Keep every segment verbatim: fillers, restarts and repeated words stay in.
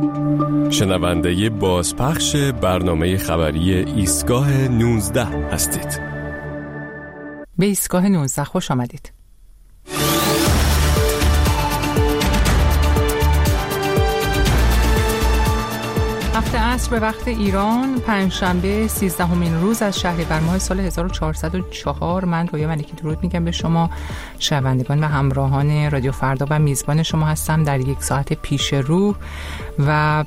شنونده بازپخش برنامه خبری ایستگاه نوزده هستید. به ایستگاه نوزده خوش آمدید. هفته عصر به وقت ایران، پنجشنبه سیزدهمین روز از شهریور ماه سال هزار و چهارصد و چهار. من رویا ملکی درود میگم به شما شنوندگان و همراهان رادیو فردا و میزبان شما هستم در یک ساعت پیش رو و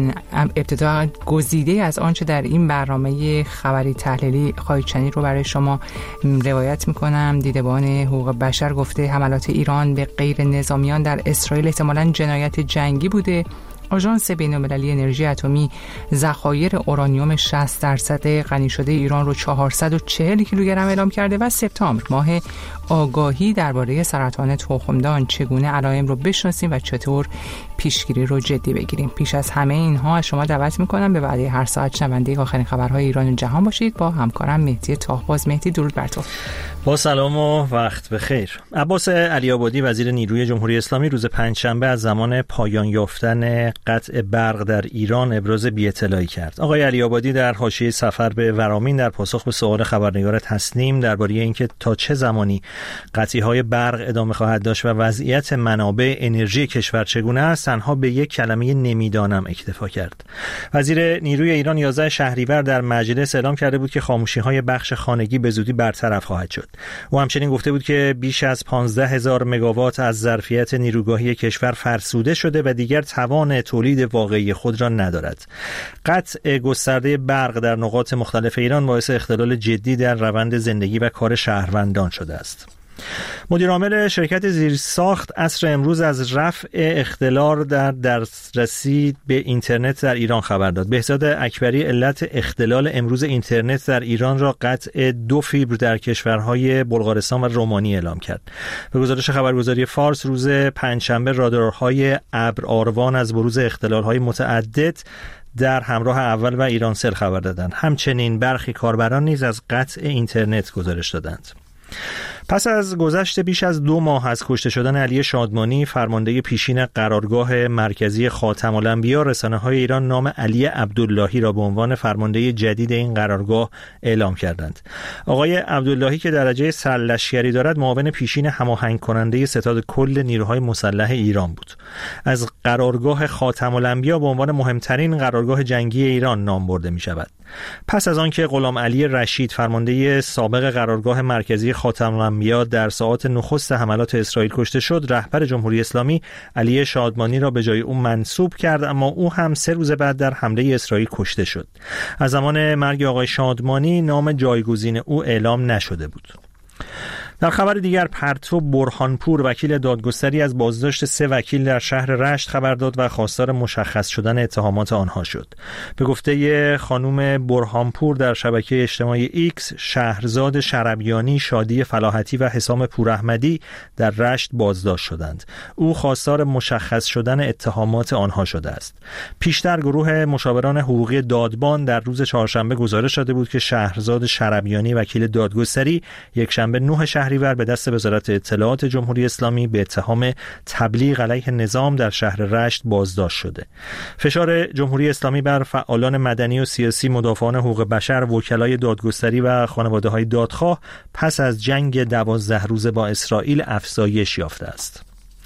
ابتدا گزیده از آنچه در این برنامه خبری تحلیلی خواهید شنید رو برای شما روایت میکنم. دیدبان حقوق بشر گفته حملات ایران به غیر نظامیان در اسرائیل احتمالاً جنایت جنگی بوده. آژانس بین‌المللی انرژی اتمی ذخایر اورانیوم شصت درصد غنی شده ایران رو چهارصد و چهل کیلوگرم اعلام کرده و سپتامبر ماه آگاهی درباره سرطان تخمدان، چگونه علائم رو بشناسیم و چطور پیشگیری رو جدی بگیریم. پیش از همه اینها از شما دعوت میکنم به وعده هر ساعت شنونده آخرین خبرهای ایران و جهان باشید. با همکارم مهدی تاهباز. مهدی درود بر تو. با سلام و وقت بخیر. عباس علی‌آبادی وزیر نیروی جمهوری اسلامی روز پنجشنبه از زمان پایان یافتن قطع برق در ایران ابراز بی‌اطلاعی کرد. آقای علی‌آبادی در حاشیه سفر به ورامین در پاسخ به سوال خبرنگار تسنیم درباره اینکه تا چه زمانی قطعی‌های برق ادامه خواهد داشت و وضعیت منابع انرژی کشور چگونه است، تنها به یک کلمه نمیدانم اکتفا کرد. وزیر نیروی ایران یازده شهریور در مجلس اعلام کرده بود که خاموشی‌های بخش خانگی به زودی برطرف خواهد شد. او همچنین گفته بود که بیش از پانزده هزار مگاوات از ظرفیت نیروگاهی کشور فرسوده شده و دیگر توان تولید واقعی خود را ندارد. قطع گسترده برق در نقاط مختلف ایران باعث اختلال جدی در روند زندگی و کار شهروندان شده است. مدیر عامل شرکت زیرساخت عصر امروز از رفع اختلال در دسترسی به اینترنت در ایران خبر داد. بهزاد اکبری علت اختلال امروز اینترنت در ایران را قطع دو فیبر در کشورهای بلغارستان و رومانی اعلام کرد. به گزارش خبرگزاری فارس روز پنجشنبه رادارهای ابر آروان از بروز اختلال‌های متعدد در همراه اول و ایرانسل خبر دادند. همچنین برخی کاربران نیز از قطع اینترنت گزارش دادند. پس از گذشت بیش از دو ماه از کشته شدن علی شادمانی، فرمانده پیشین قرارگاه مرکزی خاتم الانبیا، رسانه‌های ایران نام علی عبداللهی را به عنوان فرمانده جدید این قرارگاه اعلام کردند. آقای عبداللهی که درجه سرلشکری دارد، معاون پیشین هماهنگ کننده ستاد کل نیروهای مسلح ایران بود. از قرارگاه خاتم الانبیا به عنوان مهمترین قرارگاه جنگی ایران نام برده می شود. پس از آنکه غلام علی رشید، فرمانده سابق قرارگاه مرکزی خاتم الانبیا، در ساعات نخست حملات اسرائیل کشته شد، رهبر جمهوری اسلامی علی شادمانی را به جای او منصوب کرد، اما او هم سه روز بعد در حمله اسرائیل کشته شد. از زمان مرگ آقای شادمانی نام جایگزین او اعلام نشده بود. در خبر دیگر، پرتو برهانپور، وکیل دادگستری، از بازداشت سه وکیل در شهر رشت خبر داد و خواستار مشخص شدن اتهامات آنها شد. به گفته خانم برهانپور، در شبکه اجتماعی ایکس، شهرزاد شربیانی، شادی فلاحتی و حسام پوراحمدی در رشت بازداشت شدند. او خواستار مشخص شدن اتهامات آنها شده است. پیشتر گروه مشاوران حقوقی دادبان در روز چهارشنبه گزارش داده بود که شهرزاد شربیانی، وکیل دادگستری، یکشنبه نه شهریور به دست وزارت اطلاعات جمهوری اسلامی به اتهام تبلیغ علیه نظام در شهر رشت بازداشت شده. فشار جمهوری اسلامی بر فعالان مدنی و سیاسی، مدافعان حقوق بشر، وکلای دادگستری و خانواده‌های دادخواه پس از جنگ دوازده روزه با اسرائیل افزایش یافته است.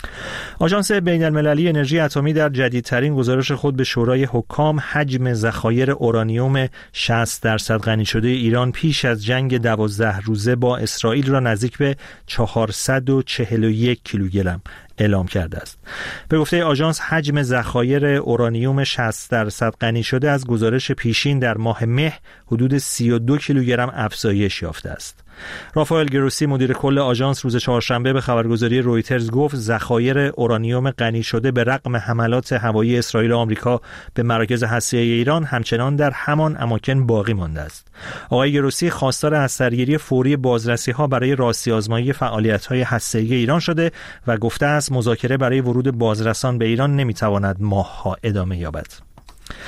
آژانس بین‌المللی انرژی اتمی در جدیدترین گزارش خود به شورای حکام حجم ذخایر اورانیوم شصت درصد غنی شده ایران پیش از جنگ دوازده روزه با اسرائیل را نزدیک به چهارصد و چهل و یک کیلوگرم اعلام کرده است. به گفته آژانس، حجم ذخایر اورانیوم شصت درصد غنی شده از گزارش پیشین در ماه مه حدود سی و دو کیلوگرم افزایش یافته است. رافائل گروسی، مدیر کل آژانس، روز چهارشنبه به خبرگزاری رویترز گفت ذخایر اورانیوم غنی شده به رغم حملات هوایی اسرائیل و آمریکا به مراکز هسته‌ای ایران همچنان در همان اماکن باقی مانده است. آقای گروسی خواستار از سرگیری فوری بازرسی‌ها برای راستی آزمایی فعالیت‌های هسته‌ای ایران شده و گفته است مذاکره برای ورود بازرسان به ایران نمی‌تواند ماه‌ها ادامه یابد.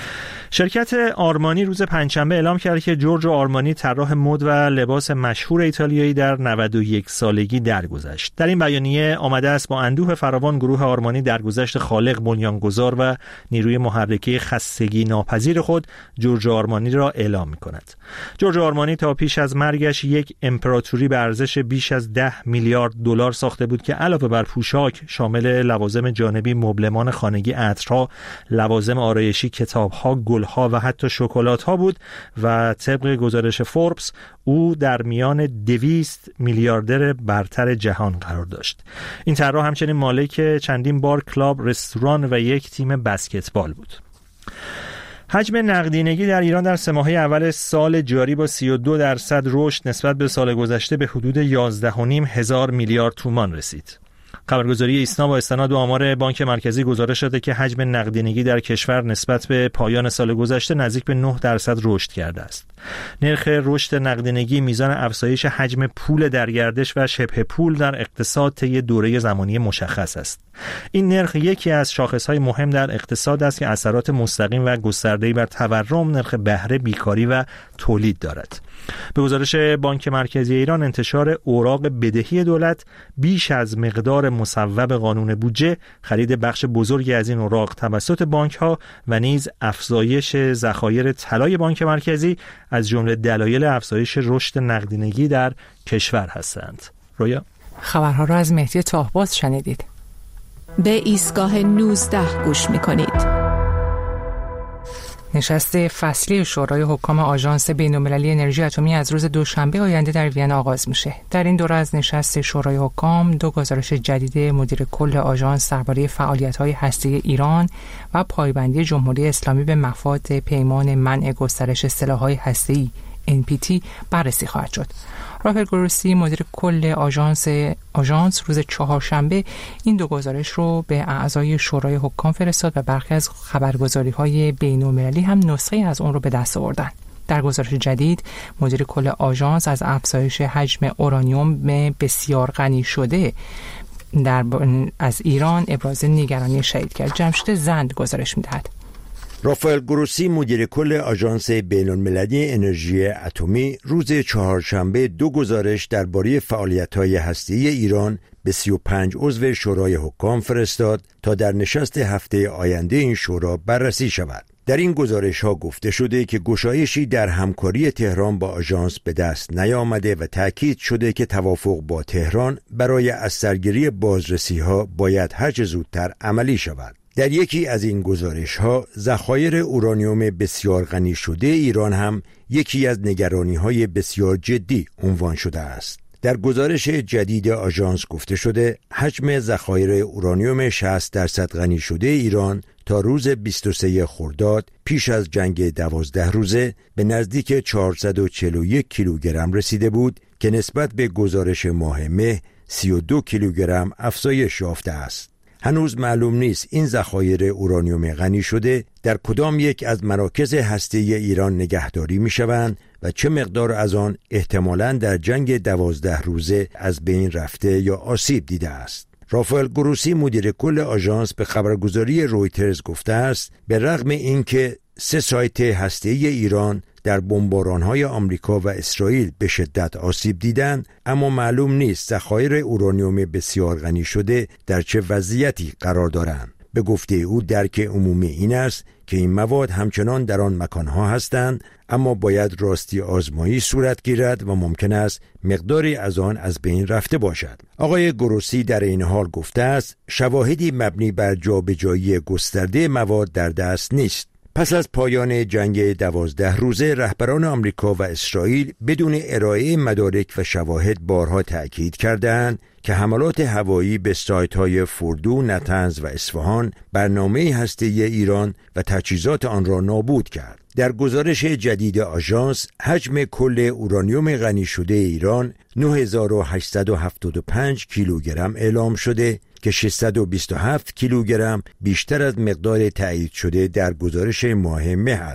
شرکت آرمانی روز پنجشنبه اعلام کرد که جورجو آرمانی طراح مد و لباس مشهور ایتالیایی در نود و یک سالگی درگذشت. در این بیانیه آمده است با اندوه فراوان گروه آرمانی درگذشت خالق، بنیانگذار و نیروی محرکه خستگی ناپذیر خود جورجو آرمانی را اعلام می‌کند. جورجو آرمانی تا پیش از مرگش یک امپراتوری به ارزش بیش از ده میلیارد دلار ساخته بود که علاوه بر پوشاک شامل لوازم جانبی، مبلمان خانگی، عطرها، لوازم آرایشی، کتاب‌ها، گل‌ها و حتی شکلات‌ها بود و طبق گزارش فوربس او در میان دویست میلیاردر برتر جهان قرار داشت. این طراح همچنین مالک چندین بار کلاب، رستوران و یک تیم بسکتبال بود. حجم نقدینگی در ایران در سه ماهه اول سال جاری با سی و دو درصد رشد نسبت به سال گذشته به حدود یازده و نیم هزار میلیارد تومان رسید. خبرگزاری ایسنا با استناد به آمار بانک مرکزی گزارش داده که حجم نقدینگی در کشور نسبت به پایان سال گذشته نزدیک به نه درصد رشد کرده است. نرخ رشد نقدینگی میزان افزایش حجم پول در گردش و شبه پول در اقتصاد طی دوره زمانی مشخص است. این نرخ یکی از شاخص‌های مهم در اقتصاد است که اثرات مستقیم و گسترده‌ای بر تورم، نرخ بهره، بیکاری و تولید دارد. به گزارش بانک مرکزی ایران، انتشار اوراق بدهی دولت بیش از مقدار مصوب قانون بودجه، خرید بخش بزرگی از این اوراق توسط بانک‌ها و نیز افزایش ذخایر طلای بانک مرکزی از جمله دلایل افزایش رشد نقدینگی در کشور هستند. رویا خبرها را از مهدی طاهباز شنیدید. به ایستگاه نوزده گوش می‌کنید. نشست فصلی شورای حکام آژانس بین‌المللی انرژی اتمی از روز دوشنبه آینده در وین آغاز میشه. در این دوره از نشست شورای حکام دو گزارش جدید مدیر کل آژانس درباره فعالیت‌های هسته‌ای ایران و پایبندی جمهوری اسلامی به مفاد پیمان منع گسترش سلاح‌های هسته‌ای ان پی تی بررسی خواهد شد. رافائل گروسی مدیر کل آژانس آژانس روز چهارشنبه این دو گزارش رو به اعضای شورای حکام فرستاد و برخی از خبرگزاری‌های بین‌المللی هم نسخه از اون رو به دست آوردن. در گزارش جدید مدیر کل آژانس از افزایش حجم اورانیوم بسیار غنی شده در از ایران ابراز نگرانی شدید کرد. جمشید زند گزارش می‌دهد. رافائل گروسی مدیر کل آژانس بین‌المللی انرژی اتمی روز چهارشنبه دو گزارش درباره فعالیت‌های هسته‌ای ایران به سی و پنج عضو شورای حکام فرستاد تا در نشست هفته آینده این شورا بررسی شود. در این گزارش‌ها گفته شده که گشایشی در همکاری تهران با آژانس به دست نیامده و تأکید شده که توافق با تهران برای از سرگیری بازرسی‌ها باید هرچه زودتر عملی شود. در یکی از این گزارش‌ها ذخایر اورانیوم بسیار غنی شده ایران هم یکی از نگرانی‌های بسیار جدی عنوان شده است. در گزارش جدید آژانس گفته شده حجم ذخایر اورانیوم شصت درصد غنی شده ایران تا روز بیست و سوم خرداد پیش از جنگ دوازده روزه به نزدیک چهارصد و چهل و یک کیلوگرم رسیده بود که نسبت به گزارش ماه مه سی و دو کیلوگرم افزایش یافته است. هنوز معلوم نیست این ذخایر اورانیوم غنی شده در کدام یک از مراکز هسته‌ای ایران نگهداری می‌شوند و چه مقدار از آن احتمالاً در جنگ دوازده روزه از بین رفته یا آسیب دیده است. رافائل گروسی مدیر کل آژانس به خبرگزاری رویترز گفته است به رغم اینکه سه سایت هسته‌ای ایران در بمباران‌های آمریکا و اسرائیل به شدت آسیب دیدند، اما معلوم نیست ذخایر اورانیوم بسیار غنی شده در چه وضعیتی قرار دارند. به گفته او درک عمومی این است که این مواد همچنان در آن مکانها هستند، اما باید راستی آزمایی صورت گیرد و ممکن است مقداری از آن از بین رفته باشد. آقای گروسی در این حال گفته است شواهدی مبنی بر جابجایی گسترده مواد در دست نیست. پس از پایان جنگ دوازده روزه رهبران آمریکا و اسرائیل بدون ارائه مدارک و شواهد بارها تأکید کردند که حملات هوایی به سایت‌های فوردو، نتنز و اصفهان برنامه هسته‌ای ایران و تجهیزات آن را نابود کرد. در گزارش جدید آژانس حجم کل اورانیوم غنی شده ایران نه هزار و هشتصد و هفتاد و پنج کیلوگرم اعلام شده که ششصد و بیست و هفت کیلوگرم بیشتر از مقدار تایید شده در گزارش ماه مه است.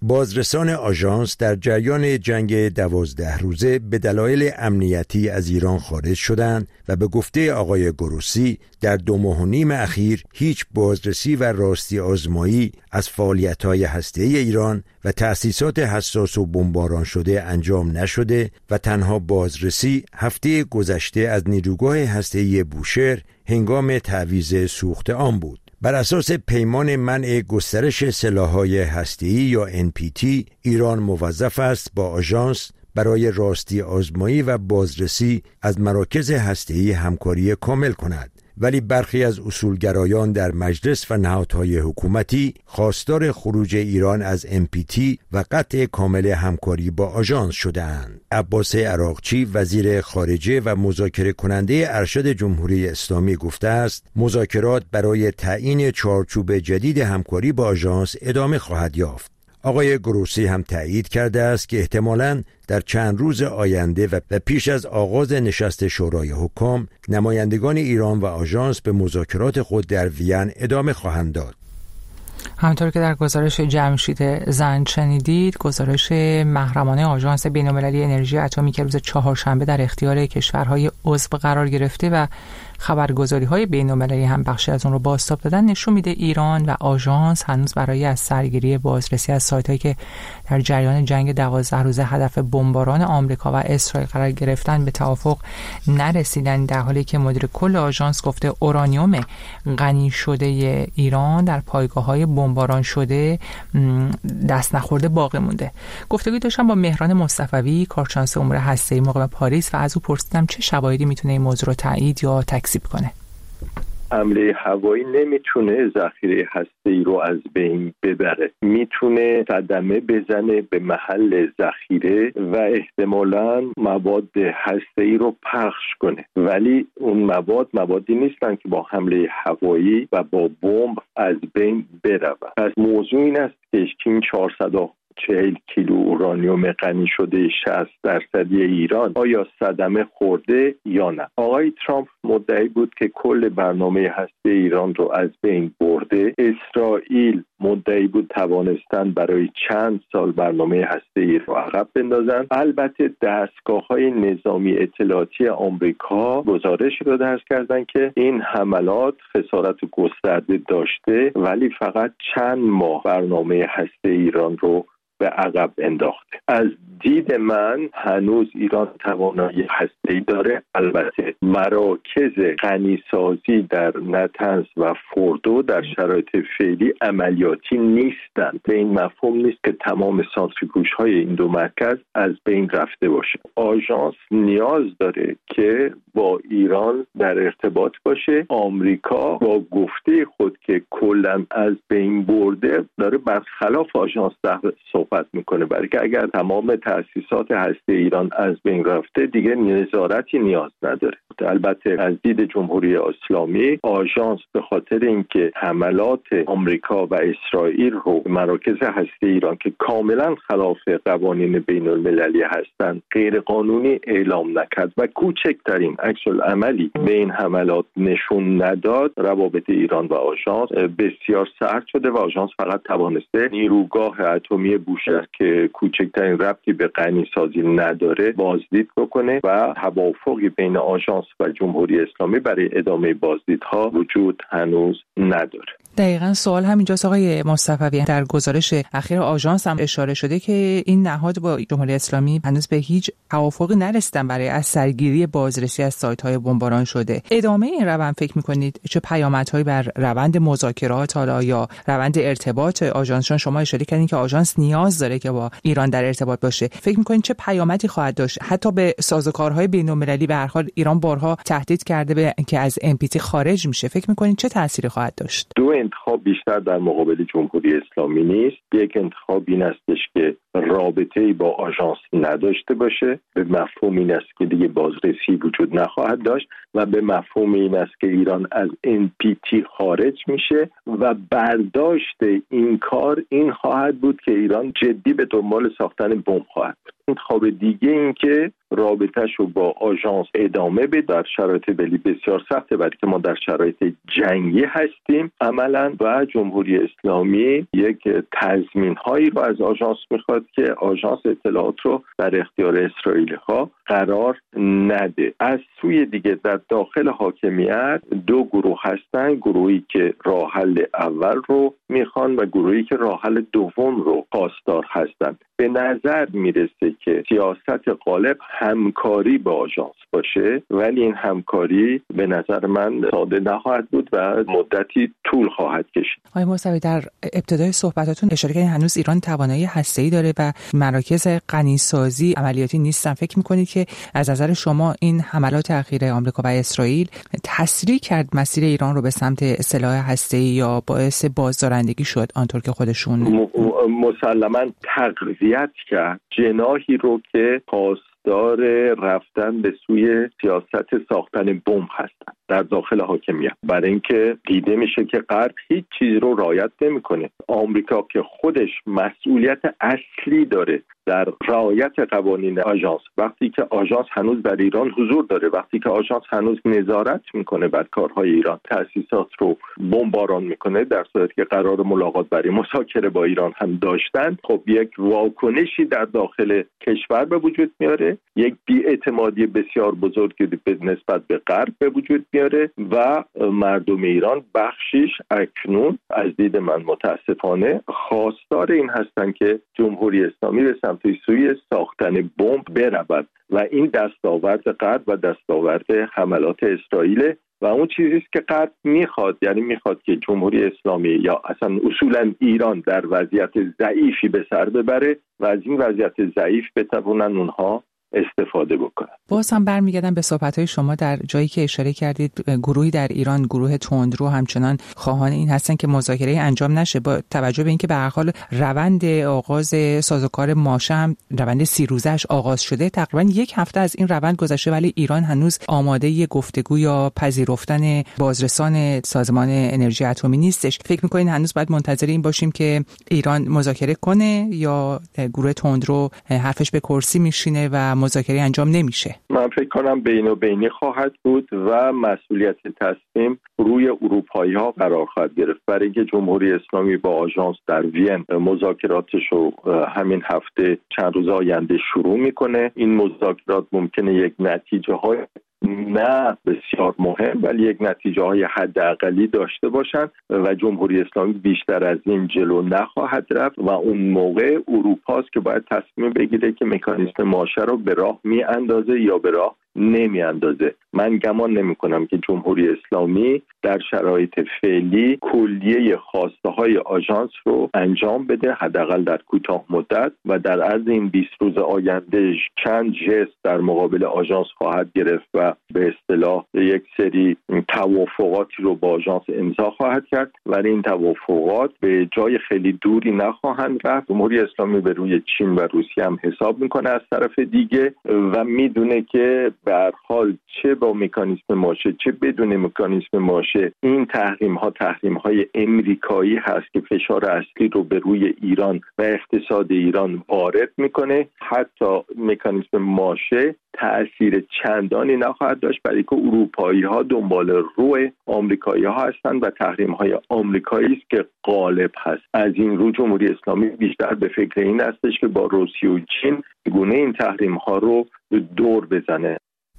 بازرسان آژانس در جریان جنگ دوازده روزه به دلایل امنیتی از ایران خارج شدند و به گفته آقای گروسی در دو ماه و نیم اخیر هیچ بازرسی و راستی آزمایی از فعالیت‌های هسته‌ای ایران و تأسیسات حساس و بمباران شده انجام نشده و تنها بازرسی هفته گذشته از نیروگاه هسته‌ای بوشهر هنگام تعویض سوخت آن بود. بر اساس پیمان منع گسترش سلاح‌های هسته‌ای یا ان پی تی، ایران موظف است با آژانس برای راستی آزمایی و بازرسی از مراکز هسته‌ای همکاری کامل کند. ولی برخی از اصولگرایان در مجلس و نهادهای حکومتی خواستار خروج ایران از ان پی تی و قطع کامل همکاری با آژانس شده‌اند. عباس عراقچی وزیر خارجه و مذاکره کننده ارشد جمهوری اسلامی گفته است مذاکرات برای تعیین چارچوب جدید همکاری با آژانس ادامه خواهد یافت. آقای گروسی هم تایید کرده است که احتمالاً در چند روز آینده و پیش از آغاز نشست شورای حکام نمایندگان ایران و آژانس به مذاکرات خود در وین ادامه خواهند داد. همونطور که در گزارش جمشید زند شنیدید، گزارش محرمانه آژانس بین‌المللی انرژی اتمی که روز چهارشنبه در اختیار کشورهای عضو قرار گرفته و خبرگزاری‌های بین‌المللی هم بخشی از اون رو بازتاب دادن نشون میده ایران و آژانس هنوز برای از سرگیری بازرسی از سایت‌هایی که در جریان جنگ دوازده روزه هدف بمباران آمریکا و اسرائیل قرار گرفتن به توافق نرسیدن، در حالی که مدیر کل آژانس گفته اورانیوم غنی شده ایران در پایگاه‌های بمباران شده دست نخورده باقی مونده. گفتگوی داشتم با مهران مصطفوی، کارشناس امور هسته‌ای مقیم پاریس، و از او پرسیدم چه شواهدی میتونه این موضوع رو تایید یا تکذیب کنه. حمله هوایی نمیتونه ذخیره هسته‌ای رو از بین ببره، میتونه صدمه بزنه به محل ذخیره و احتمالاً مواد هسته‌ای رو پخش کنه، ولی اون مواد موادی نیستن که با حمله هوایی و با بمب از بین برون. پس موضوع این است که این چهارصد و چهل کیلو اورانیوم غنی شده شصت درصدی ایران آیا صدمه خورده یا نه. آقای ترامپ مدعی بود که کل برنامه هسته ایران رو از بین برده. اسرائیل مدعی بود توانستن برای چند سال برنامه هسته ای رو عقب بندازن. البته دستگاه‌های نظامی اطلاعاتی آمریکا گزارش رو درج کردن که این حملات خسارت گسترده داشته، ولی فقط چند ماه برنامه هسته ایران رو به عقب انداخته. از دید من هنوز ایران توانایی هسته‌ای داره. البته مراکز غنیسازی در نتنز و فوردو در شرایط فعلی عملیاتی نیستند. به این مفهوم نیست که تمام سانتریفیوژهای این دو مرکز از بین رفته باشه. آژانس نیاز داره که با ایران در ارتباط باشه. آمریکا با گفته خود که کلاً از بین برده داره برخلاف آژانس صحبت میکنه، برای که اگر تمام تأسیسات هسته ایران از بین رفته دیگه نظارتی نیاز نداره. البته از دید جمهوری اسلامی آژانس به خاطر اینکه حملات آمریکا و اسرائیل رو مراکز هسته ایران که کاملا خلاف قوانین بین المللی هستند غیر قانونی اعلام نکرد و کوچکترین عکس العملی به این حملات نشون نداد، روابط ایران و آژانس بسیار سرد شده و آژانس فقط توانسته نیروگاه اتمی بوشهر که کوچکترین ربطی به غنی سازی نداره بازدید بکنه و توافقی بین آژانس و جمهوری اسلامی برای ادامه بازدیدها وجود هنوز نداره. دقیقاً سوال همینجاست آقای مصطفوی. در گزارش اخیر آژانس هم اشاره شده که این نهاد با جمهوری اسلامی هنوز به هیچ توافقی نرسیدن برای از سرگیری بازرسی از سایت‌های بمباران شده. ادامه این روند فکر می‌کنید چه پیامدهایی بر روند مذاکرات حالا یا روند ارتباط آژانس؟ شما اشاره کردین که آژانس نیاز داره که با ایران در ارتباط باشه. فکر می‌کنید چه پیامدی خواهد داشت؟ حتی به سازوکارهای بین‌المللی به هر حال ایران بارها تهدید کرده به که از ان پی تی خارج میشه. فکر می‌کنید چه تأثیری خواهد داشت؟ دو انتخاب بیشتر در مقابل جمهوری اسلامی نیست. یک انتخاب این استش که رابطه‌ای با آژانس نداشته باشه، به مفهوم این است که دیگه بازرسی وجود نخواهد داشت و به مفهوم این است که ایران از ان پی تی خارج میشه و برداشت این کار این خواهد بود که ایران جدی به دنبال ساختن بمب خواهد بود. انتخاب دیگه این که رابطه‌شو رو با آژانس ادامه بده در شرایط بلی بسیار سخته، برای که ما در شرایط جنگی هستیم. عملا عملا و جمهوری اسلامی یک تضمین هایی رو از آژانس میخواد که آژانس اطلاعات رو در اختیار اسرائیلی ها قرار نده. از سوی دیگه در داخل حاکمیت دو گروه هستن، گروهی که راه حل اول رو میخوان و گروهی که راه حل دوم رو خواستار هستن. به نظر میرسه که سیاست غالب همکاری با آژانس باشه، ولی این همکاری به نظر من ساده نخواهد بود و مدتی طول خواهد کشید. آقای موسوی، در ابتدای صحبتاتون اشاره کردین هنوز ایران توانایی هسته‌ای داره و مراکز غنیسازی عملیاتی نیستن. فکر می‌کنید که از نظر شما این حملات اخیر آمریکا و اسرائیل تسریع کرد مسیر ایران رو به سمت سلاح هسته‌ای یا باعث بازدارندگی شد آنطور که خودشون م- مسلماً تقویت کرد جناحی رو که خواستار رفتن به سوی سیاست ساختن بمب هستند در داخل حاکمیت، برای اینکه دیده میشه که غرب هیچ چیز رو رعایت نمیکنه. آمریکا که خودش مسئولیت اصلی داره در رعایت قوانین آژانس، وقتی که آژانس هنوز در ایران حضور داره، وقتی که آژانس هنوز نظارت میکنه بر کارهای ایران، تأسیسات رو بمباران میکنه، در صورتی که قرار ملاقات برای مذاکره با ایران هم داشتن، خب یک واکنشی در داخل کشور به وجود میاره، یک بی‌اعتمادی بسیار بزرگی به نسبت به غرب به وجود میاره و مردم ایران بخشیش اکنون از دید من متاسفانه خواستار این هستن که جمهوری اسلامی به سمت سوی ساختن بمب برود و این دستاورد غرب و دستاورد حملات اسرائیل و اون چیزی است که غرب میخواد، یعنی میخواد که جمهوری اسلامی یا اصلا اصولا ایران در وضعیت ضعیفی به سر ببره و از این وضعیت ضعیف بتوانن اونها استفاده بکنن. باز هم برمیگردم به صحبت‌های شما در جایی که اشاره کردید گروهی در ایران، گروه تندرو همچنان خواهان این هستن که مذاکره انجام نشه، با توجه به اینکه به هر حال روند آغاز سازوکار ماشه هم روند سی روزه‌اش آغاز شده، تقریبا یک هفته از این روند گذشته ولی ایران هنوز آماده گفتگو یا پذیرفتن بازرسان سازمان انرژی اتمی نیستش. فکر می‌کنین هنوز باید منتظر این باشیم که ایران مذاکره کنه یا گروه تندرو حرفش به کرسی میشینه و مذاکره انجام نمیشه؟ من فکر کنم بین و بینی خواهد بود و مسئولیت تصمیم روی اروپایی ها قرار خواهد گرفت، برای اینکه جمهوری اسلامی با آژانس در وین مذاکراتش رو همین هفته چند روز آینده شروع میکنه. این مذاکرات ممکنه یک نتیجه های نه بسیار مهم ولی یک نتیجه های حداقلی داشته باشند و جمهوری اسلامی بیشتر از این جلو نخواهد رفت و اون موقع اروپاست که باید تصمیم بگیره که مکانیزم ماشه رو به راه می اندازه یا به راه نمی اندازه. من گمان نمی کنم که جمهوری اسلامی در شرایط فعلی کلیه خواسته های آژانس رو انجام بده، حداقل در کوتاه مدت، و در عرض این بیست روز آینده چند جست در مقابل آژانس خواهد گرفت و به اصطلاح یک سری توافقاتی رو با آژانس امضا خواهد کرد، ولی این توافقات به جای خیلی دوری نخواهند رفت. جمهوری اسلامی به روی چین و روسیه هم حساب میکنه از طرف دیگه و میدونه که به هر حال چه با مکانیزم ماشه چه بدون مکانیزم ماشه این تحریم ها تحریم های امریکایی هست که فشار اصلی رو به روی ایران و اقتصاد ایران وارد میکنه. حتی مکانیزم ماشه تأثیر چندانی نخواهد داشت، برای که اروپایی ها دنبال روی آمریکایی ها هستند و تحریم های آمریکایی است که غالب هست. از این رو جمهوری اسلامی بیشتر به فکر این هستش که با روسیه و چین گونه این تحریم ها رو دور بزنه.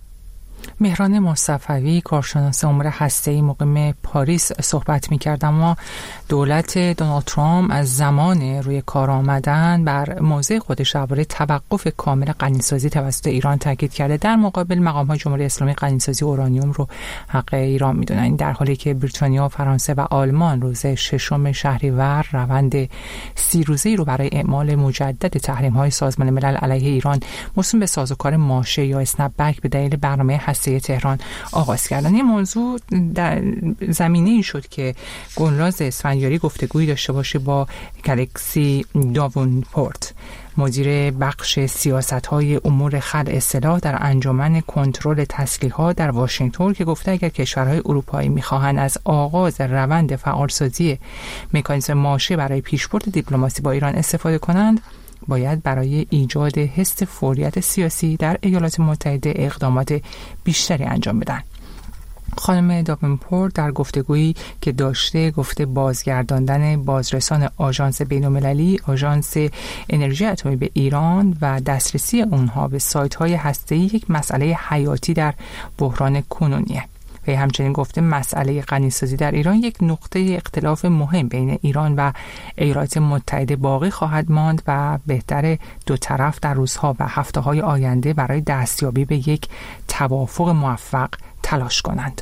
مهران مصطفوی، کارشناس امور هسته‌ای مقیم پاریس صحبت می‌کرد. اما دولت دونالد ترامپ از زمان روی کار آمدن بر موضع خودش درباره توقف کامل غنیسازی توسط ایران تاکید کرده. در مقابل مقام‌های جمهوری اسلامی غنیسازی اورانیوم رو حق ایران می‌دونن، در حالی که بریتانیا، فرانسه و آلمان روز ششم شهریور روند سی روزه‌ای رو برای اعمال مجدد تحریم‌های سازمان ملل علیه ایران موسوم به سازوکار ماشه یا اسنپ بک به دلیل برنامه هسته تهران آغاز کردن. این موضوع در زمینه این شد که گلناز اسفندیاری گفتگویی داشته باشه با الکسی داونپورت، مدیر بخش سیاست‌های امور خلع سلاح در انجمن کنترل تسلیحات در واشنگتن، که گفته اگر کشورهای اروپایی می‌خواهند از آغاز روند فعالسازی مکانیزم ماشه برای پیشبرد دیپلماسی با ایران استفاده کنند، باید برای ایجاد حس فوریت سیاسی در ایالات متحده اقدامات بیشتری انجام بدن. خانم داونپورت در گفتگویی که داشته گفته بازگرداندن بازرسان آژانس بین‌المللی آژانس انرژی اتمی به ایران و دسترسی اونها به سایت‌های هسته‌ای یک مسئله حیاتی در بحران کنونیه. و همچنین گفته مسئله غنیسازی در ایران یک نقطه اختلاف مهم بین ایران و ایالات متحده باقی خواهد ماند و بهتر دو طرف در روزها و هفته‌های آینده برای دستیابی به یک توافق موفق تلاش کنند.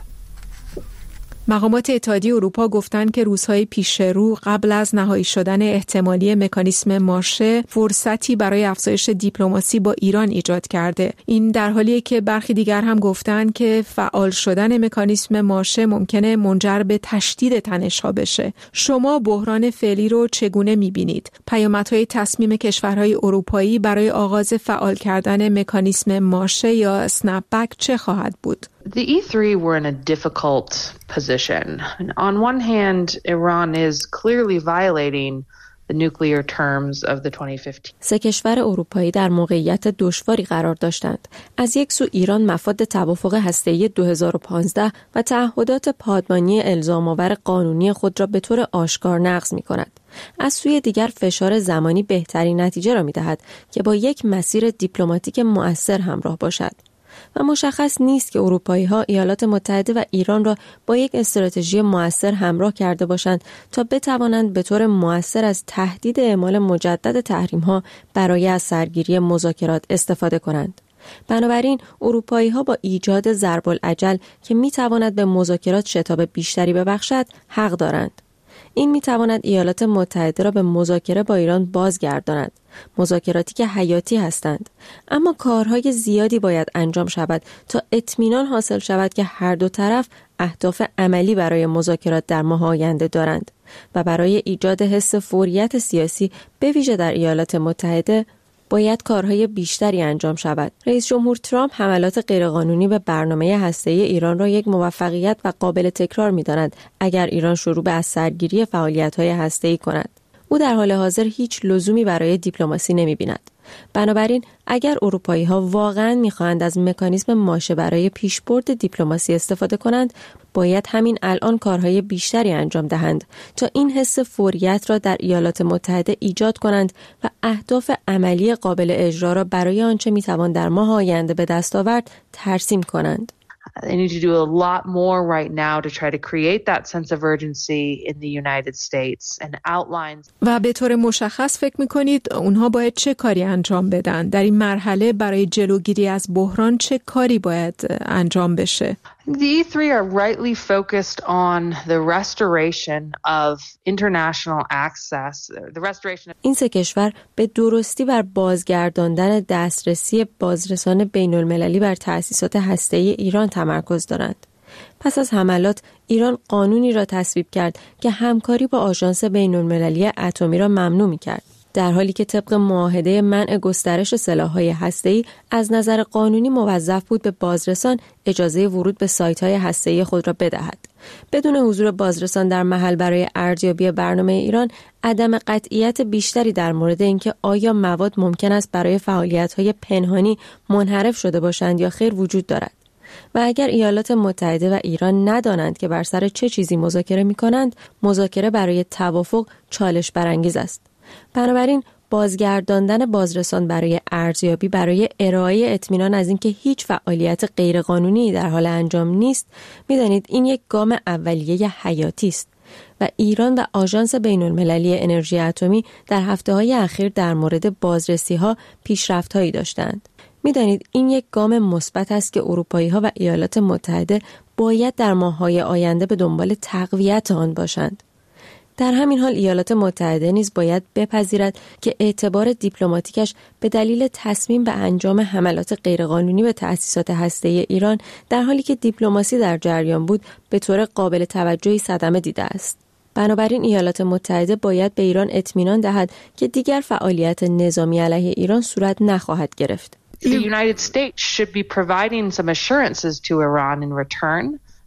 مقامات اتحادیه اروپا گفتند که روزهای پیش رو قبل از نهایی شدن احتمالی مکانیسم مارشه فرصتی برای افزایش دیپلماسی با ایران ایجاد کرده. این در حالیه که برخی دیگر هم گفتند که فعال شدن مکانیسم مارشه ممکنه منجر به تشدید تنش‌ها بشه. شما بحران فعلی رو چگونه می‌بینید؟ پیامدهای تصمیم کشورهای اروپایی برای آغاز فعال کردن مکانیسم مارشه یا اسنپ بک چه خواهد بود؟ The E three were in a difficult position. On one hand, Iran is clearly violating the nuclear terms of the twenty fifteen. سه کشور اروپایی در موقعیت دشواری قرار داشتند. از یک سو ایران مفاد توافق هسته‌ای دو هزار و پانزده و تعهدات پادمانی الزام‌آور قانونی خود را به طور آشکار نقض می‌کند. از سوی دیگر فشار زمانی بهترین نتیجه را می‌دهد که با یک مسیر دیپلماتیک مؤثر همراه باشد. و مشخص نیست که اروپایی‌ها ایالات متحده و ایران را با یک استراتژی مؤثر همراه کرده باشند تا بتوانند به طور مؤثر از تهدید اعمال مجدد تحریم‌ها برای از سرگیری مذاکرات استفاده کنند. بنابراین اروپایی‌ها با ایجاد ضرب العجل که می‌تواند به مذاکرات شتاب بیشتری ببخشد حق دارند. این می‌تواند ایالات متحده را به مذاکره با ایران بازگرداند، مذاکراتی که حیاتی هستند، اما کارهای زیادی باید انجام شود تا اطمینان حاصل شود که هر دو طرف اهداف عملی برای مذاکرات در ماه آینده دارند و برای ایجاد حس فوریت سیاسی به ویژه در ایالات متحده باید کارهای بیشتری انجام شود. رئیس جمهور ترامپ حملات غیرقانونی به برنامه هسته‌ای ایران را یک موفقیت و قابل تکرار می‌داند اگر ایران شروع به از سرگیری فعالیت‌های هسته‌ای کند. او در حال حاضر هیچ لزومی برای دیپلماسی نمی‌بیند. بنابراین اگر اروپایی‌ها واقعاً می‌خواهند از مکانیسم ماشه برای پیشبرد دیپلماسی استفاده کنند، باید همین الان کارهای بیشتری انجام دهند تا این حس فوریت را در ایالات متحده ایجاد کنند و اهداف عملی قابل اجرا را برای آنچه می‌توان در ماه آینده به دست آورد ترسیم کنند. They need to do a lot more right now to try to create that sense of urgency in the United States and outlines. و به طور مشخص فکر می‌کنید اونها باید چه کاری انجام بدن؟ در این مرحله برای جلوگیری از بحران چه کاری باید انجام بشه؟ The E three are rightly focused on the restoration of international access, the restoration of... این سه کشور به درستی بر بازگرداندن دسترسی بازرسان بین‌المللی بر تأسیسات هسته‌ای ایران تمرکز دارند. پس از حملات ایران قانونی را تصویب کرد که همکاری با آژانس بین‌المللی اتمی را ممنوع می‌کرد، در حالی که طبق معاهده منع گسترش سلاح‌های هسته‌ای از نظر قانونی موظف بود به بازرسان اجازه ورود به سایت‌های هسته‌ای خود را بدهد. بدون حضور بازرسان در محل برای ارزیابی برنامه ایران، عدم قطعیت بیشتری در مورد اینکه آیا مواد ممکن است برای فعالیت‌های پنهانی منحرف شده باشند یا خیر وجود دارد. و اگر ایالات متحده و ایران ندانند که بر سر چه چیزی مذاکره می‌کنند، مذاکره برای توافق چالش برانگیز است. بنابراین بازگرداندن بازرسان برای ارزیابی برای ارائه اطمینان از اینکه هیچ فعالیت غیرقانونی در حال انجام نیست، می‌دانید این یک گام اولیه حیاتی است و ایران و آژانس بین‌المللی انرژی اتمی در هفته‌های اخیر در مورد بازرسی‌ها پیشرفت‌هایی داشتند. می‌دانید این یک گام مثبت است که اروپایی‌ها و ایالات متحده باید در ماه‌های آینده به دنبال تقویت آن باشند. در همین حال ایالات متحده نیز باید بپذیرد که اعتبار دیپلماتیکش به دلیل تصمیم به انجام حملات غیرقانونی به تأسیسات هسته‌ای ایران در حالی که دیپلماسی در جریان بود به طور قابل توجهی صدمه دیده است. بنابراین ایالات متحده باید به ایران اطمینان دهد که دیگر فعالیت نظامی علیه ایران صورت نخواهد گرفت. The United States should be providing some assurances to Iran in return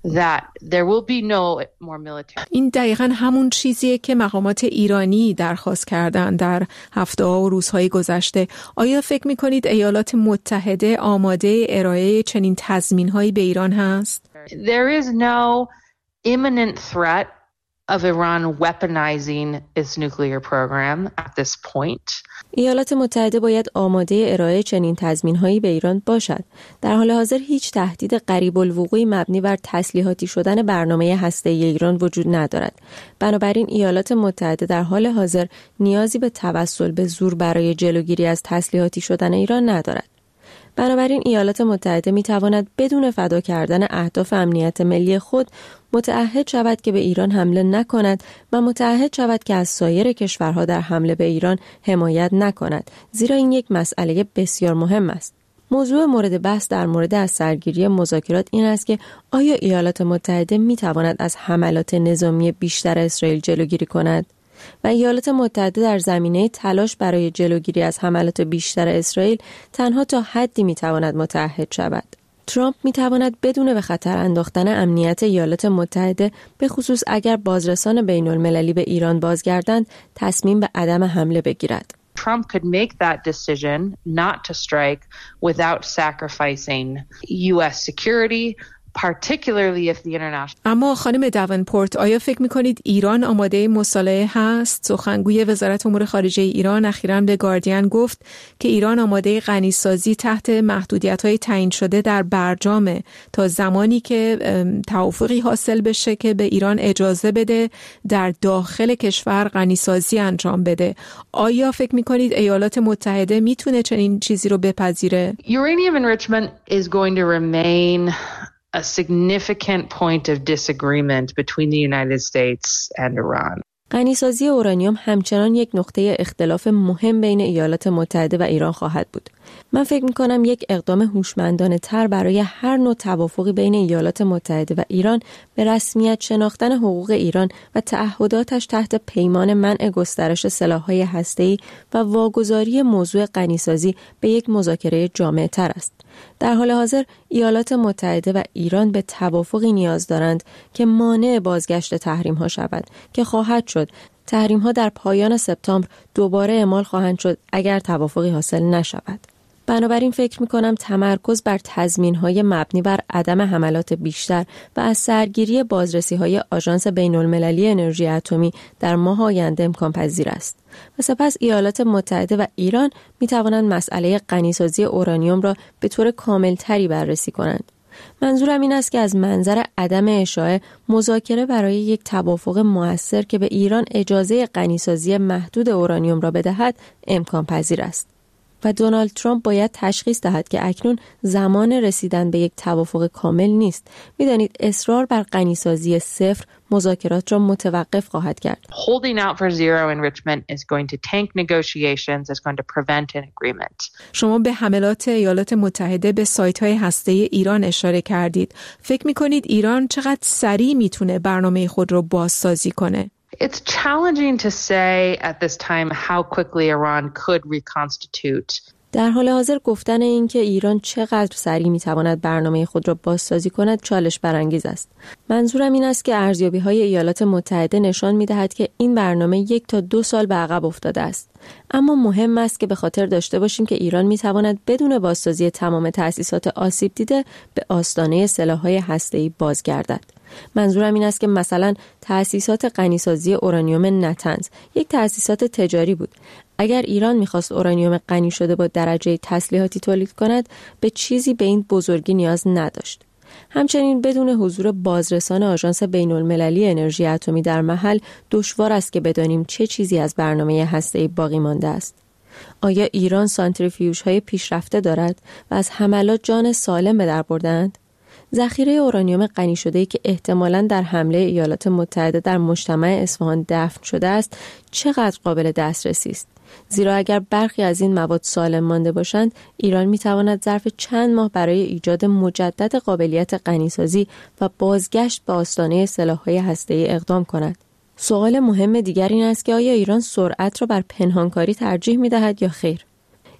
that there will be no more military. این دقیقاً همون چیزیه که مقامات ایرانی درخواست کردن در هفته‌ها و روزهای گذشته. آیا فکر می‌کنید ایالات متحده آماده ارائه چنین تضمین‌هایی به ایران هست؟ There is no imminent threat of Iran weaponizing its nuclear program at this point. ایالات متحده باید آماده ارائه چنین تضمین‌هایی به ایران باشد. در حال حاضر هیچ تهدید قریب الوقوعی مبنی بر تسلیحاتی شدن برنامه هسته‌ای ایران وجود ندارد. بنابراین ایالات متحده در حال حاضر نیازی به توسل به زور برای جلوگیری از تسلیحاتی شدن ایران ندارد. بنابراین ایالات متحده می تواند بدون فدا کردن اهداف امنیت ملی خود متعهد شود که به ایران حمله نکند و متعهد شود که از سایر کشورها در حمله به ایران حمایت نکند، زیرا این یک مسئله بسیار مهم است. موضوع مورد بحث در مورد از سرگیری مذاکرات این است که آیا ایالات متحده می تواند از حملات نظامی بیشتر اسرائیل جلوگیری کند؟ و ایالات متحده در زمینه تلاش برای جلوگیری از حملات بیشتر اسرائیل تنها تا حدی میتواند متعهد شود. ترامپ میتواند بدون به خطر انداختن امنیت ایالات متحده، به خصوص اگر بازرسان بین المللی به ایران بازگردند، تصمیم به عدم حمله بگیرد. Trump could make that decision not to strike without sacrificing U S security. Particularly if the international... اما خانم داونپورت، آیا فکر می‌کنید ایران آماده مصالحه هست؟ سخنگوی وزارت امور خارجه ایران اخیراً به گاردین گفت که ایران آماده غنیسازی تحت محدودیت‌های تعیین شده در برجامه تا زمانی که توافقی حاصل بشه که به ایران اجازه بده در داخل کشور غنیسازی انجام بده. آیا فکر می‌کنید ایالات متحده میتونه چنین چیزی رو بپذیره؟ Uranium enrichment is going to remain a significant point of disagreement between the United States and Iran. غنیسازی اورانیوم همچنان یک نقطه اختلاف مهم بین ایالات متحده و ایران خواهد بود. من فکر می‌کنم یک اقدام هوشمندانه تر برای هر نوع توافقی بین ایالات متحده و ایران به رسمیت شناختن حقوق ایران و تعهداتش تحت پیمان منع گسترش سلاح‌های هسته‌ای و واگذاری موضوع غنیسازی به یک مذاکره جامع تر است. در حال حاضر ایالات متحده و ایران به توافقی نیاز دارند که مانع بازگشت تحریم‌ها شود که خواهد شد. تحریم‌ها در پایان سپتامبر دوباره اعمال خواهند شد اگر توافقی حاصل نشود. بنابراین فکر می‌کنم تمرکز بر تضمین‌های مبنی بر عدم حملات بیشتر و از سرگیری بازرسی‌های آژانس بین‌المللی انرژی اتمی در ماه آینده امکان پذیر است. و سپس ایالات متحده و ایران می‌توانند مسئله غنیسازی اورانیوم را به طور کامل‌تری بررسی کنند. منظورم این است که از منظر عدم اشاعه مذاکره برای یک توافق مؤثر که به ایران اجازه غنیسازی محدود اورانیوم را بدهد امکان پذیر است. و دونالد ترامپ باید تشخیص دهد که اکنون زمان رسیدن به یک توافق کامل نیست. می‌دانید اصرار بر غنیسازی صفر مذاکرات را متوقف خواهد کرد. Holding out for zero enrichment is going to tank negotiations, is going to prevent an agreement. شما به حملات ایالات متحده به سایت‌های هسته‌ای ایران اشاره کردید. فکر می‌کنید ایران چقدر سریع میتونه برنامه خود را بازسازی کنه؟ It's challenging to say at this time how quickly Iran could reconstitute. در حال حاضر گفتن این که ایران چقدر سریع میتواند برنامه خود را بازسازی کند چالش برانگیز است. منظورم این است که ارزیابی‌های ایالات متحده نشان می‌دهد که این برنامه یک تا دو سال به عقب افتاده است. اما مهم است که به خاطر داشته باشیم که ایران میتواند بدون بازسازی تمام تأسیسات آسیب دیده به آستانه سلاح‌های هسته‌ای بازگردد. منظورم این است که مثلا تأسیسات غنیسازی اورانیوم نتنز یک تأسیسات تجاری بود. اگر ایران می‌خواست اورانیوم غنی شده با درجه تسلیحاتی تولید کند، به چیزی به این بزرگی نیاز نداشت. همچنین بدون حضور بازرسان آژانس بین‌المللی انرژی اتمی در محل، دشوار است که بدانیم چه چیزی از برنامه هسته‌ای باقی مانده است. آیا ایران سانتریفیوژهای پیشرفته دارد و از حملات جان سالم به در بردند؟ ذخیره اورانیوم غنی شده‌ای که احتمالاً در حمله ایالات متحده در مجتمع اصفهان دفن شده است، چقدر قابل دسترسی است؟ زیرا اگر برخی از این مواد سالم مانده باشند، ایران می‌تواند ظرف چند ماه برای ایجاد مجدد قابلیت غنیسازی و بازگشت به آستانه سلاح‌های هسته‌ای اقدام کند. سوال مهم دیگر این است که آیا ایران سرعت را بر پنهانکاری ترجیح می‌دهد یا خیر؟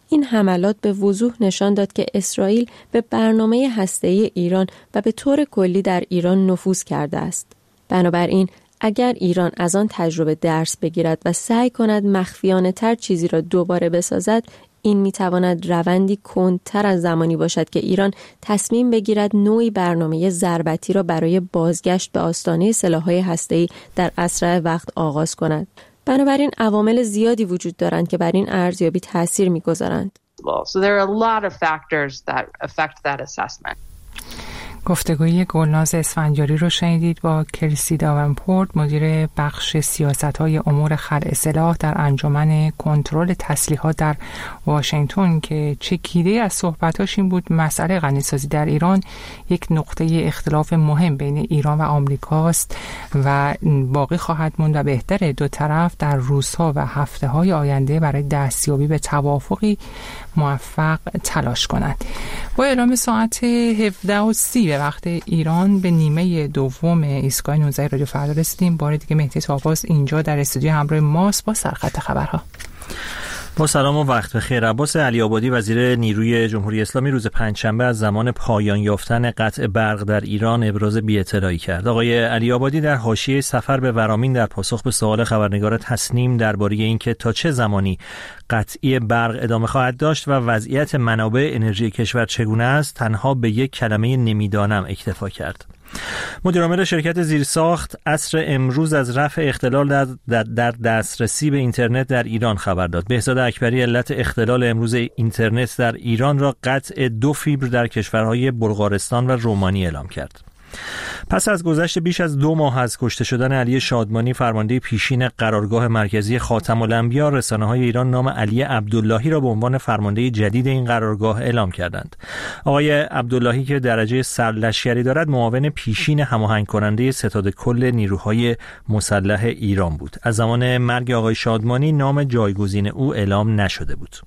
این حملات به وضوح نشان داد که اسرائیل به برنامه هسته‌ای ایران و به طور کلی در ایران نفوذ کرده است. بنابراین اگر ایران از آن تجربه درس بگیرد و سعی کند مخفیانه تر چیزی را دوباره بسازد، این میتواند روندی کندتر از زمانی باشد که ایران تصمیم بگیرد نوعی برنامه ضربتی را برای بازگشت به آستانه سلاح‌های هسته‌ای در اسرع وقت آغاز کند. بنابراین عوامل زیادی وجود دارند که بر این ارزیابی تأثیر می‌گذارند. So there are a lot of factors that affect that assessment. گفتگوی گلناز اسفندیاری رو شنیدید با کریسی داونپورت، مدیر بخش سیاست‌های امور خلع سلاح در انجمن کنترل تسلیحات در واشنگتن، که چکیده از صحبتاش این بود مسئله غنیسازی در ایران یک نقطه اختلاف مهم بین ایران و آمریکاست و باقی خواهد موند و بهتره دو طرف در روزها و هفته‌های آینده برای دستیابی به توافقی موفق تلاش کنند. با اعلام ساعت هفده و سی به وقت ایران به نیمه دوم ایستگاه نوزده رادیو فردا رسیدیم. بار دیگه مهدی طاهباز اینجا در استودیو همراه ماست با سرخط خبرها. با سلام و وقت بخیر. عباس علی‌آبادی وزیر نیروی جمهوری اسلامی روز پنجشنبه از زمان پایان یافتن قطع برق در ایران ابراز بی‌اطلاعی کرد. آقای علی‌آبادی در حاشیه سفر به ورامین در پاسخ به سوال خبرنگار تسنیم درباره اینکه تا چه زمانی قطعی برق ادامه خواهد داشت و وضعیت منابع انرژی کشور چگونه است، تنها به یک کلمه نمیدانم اکتفا کرد. مدیرعامل شرکت زیرساخت عصر امروز از رفع اختلال در, در دسترسی به اینترنت در ایران خبر داد. بهزاد اکبری علت اختلال امروز اینترنت در ایران را قطع دو فیبر در کشورهای بلغارستان و رومانی اعلام کرد. پس از گذشت بیش از دو ماه از کشته شدن علی شادمانی، فرمانده پیشین قرارگاه مرکزی خاتم الانبیا، رسانه‌های ایران نام علی عبداللهی را به عنوان فرمانده جدید این قرارگاه اعلام کردند. آقای عبداللهی که درجه سرلشکری دارد، معاون پیشین هماهنگ کننده ستاد کل نیروهای مسلح ایران بود. از زمان مرگ آقای شادمانی نام جایگزین او اعلام نشده بود.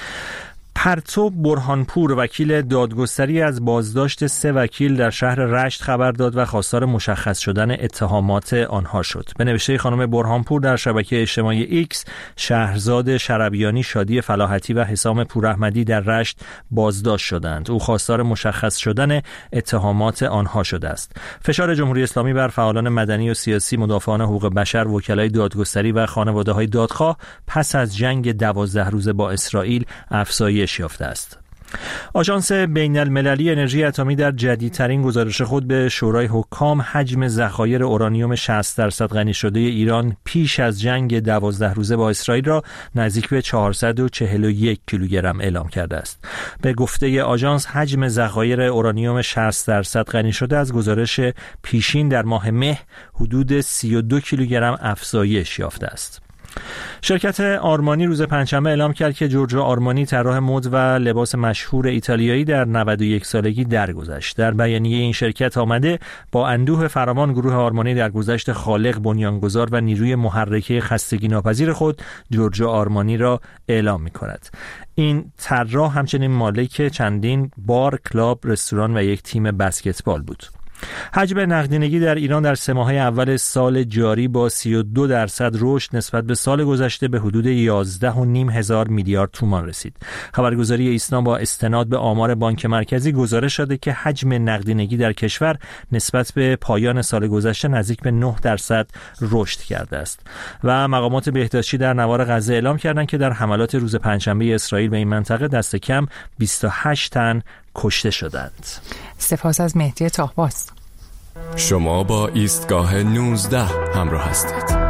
پرتو برهانپور، وکیل دادگستری، از بازداشت سه وکیل در شهر رشت خبر داد و خواستار مشخص شدن اتهامات آنها شد. به نوشته خانم برهانپور در شبکه اجتماعی ایکس، شهرزاد شربیانی، شادی فلاحتی و حسام پوراحمدی در رشت بازداشت شدند. او خواستار مشخص شدن اتهامات آنها شده است. فشار جمهوری اسلامی بر فعالان مدنی و سیاسی، مدافعان حقوق بشر، وکلای دادگستری و خانواده‌های دادخواه پس از جنگ دوازده روزه با اسرائیل افزایش یافته است. آژانس بین المللی انرژی اتمی در جدیدترین گزارش خود به شورای حکام حجم ذخایر اورانیوم شصت درصد غنی شده ایران پیش از جنگ دوازده روزه با اسرائیل را نزدیک به چهارصد و چهل و یک کیلوگرم اعلام کرده است. به گفته آژانس، حجم ذخایر اورانیوم شصت درصد غنی شده از گزارش پیشین در ماه مه حدود سی و دو کیلوگرم افزایش یافته است. شرکت آرمانی روز پنجشنبه اعلام کرد که جورجو آرمانی، طراح مد و لباس مشهور ایتالیایی، در نود و یک سالگی درگذشت. در بیانیه این شرکت آمده با اندوه فراوان گروه آرمانی در گذشت خالق، بنیانگذار و نیروی محرکه خستگی ناپذیر خود جورجو آرمانی را اعلام می‌کند. این طراح همچنین مالک چندین بار، کلاب، رستوران و یک تیم بسکتبال بود. حجم نقدینگی در ایران در سه ماهه اول سال جاری با سی و دو درصد رشد نسبت به سال گذشته به حدود یازده و نیم هزار میلیارد تومان رسید. خبرگزاری ایسنا با استناد به آمار بانک مرکزی گزارش داده که حجم نقدینگی در کشور نسبت به پایان سال گذشته نزدیک به نه درصد رشد کرده است. و مقامات بهداشتی در نوار غزه اعلام کردند که در حملات روز پنجشنبه اسرائیل به این منطقه دست کم بیست و هشت تن کشته شدند. سپاس از مهدی طاهباز. شما با ایستگاه نوزده همراه هستید.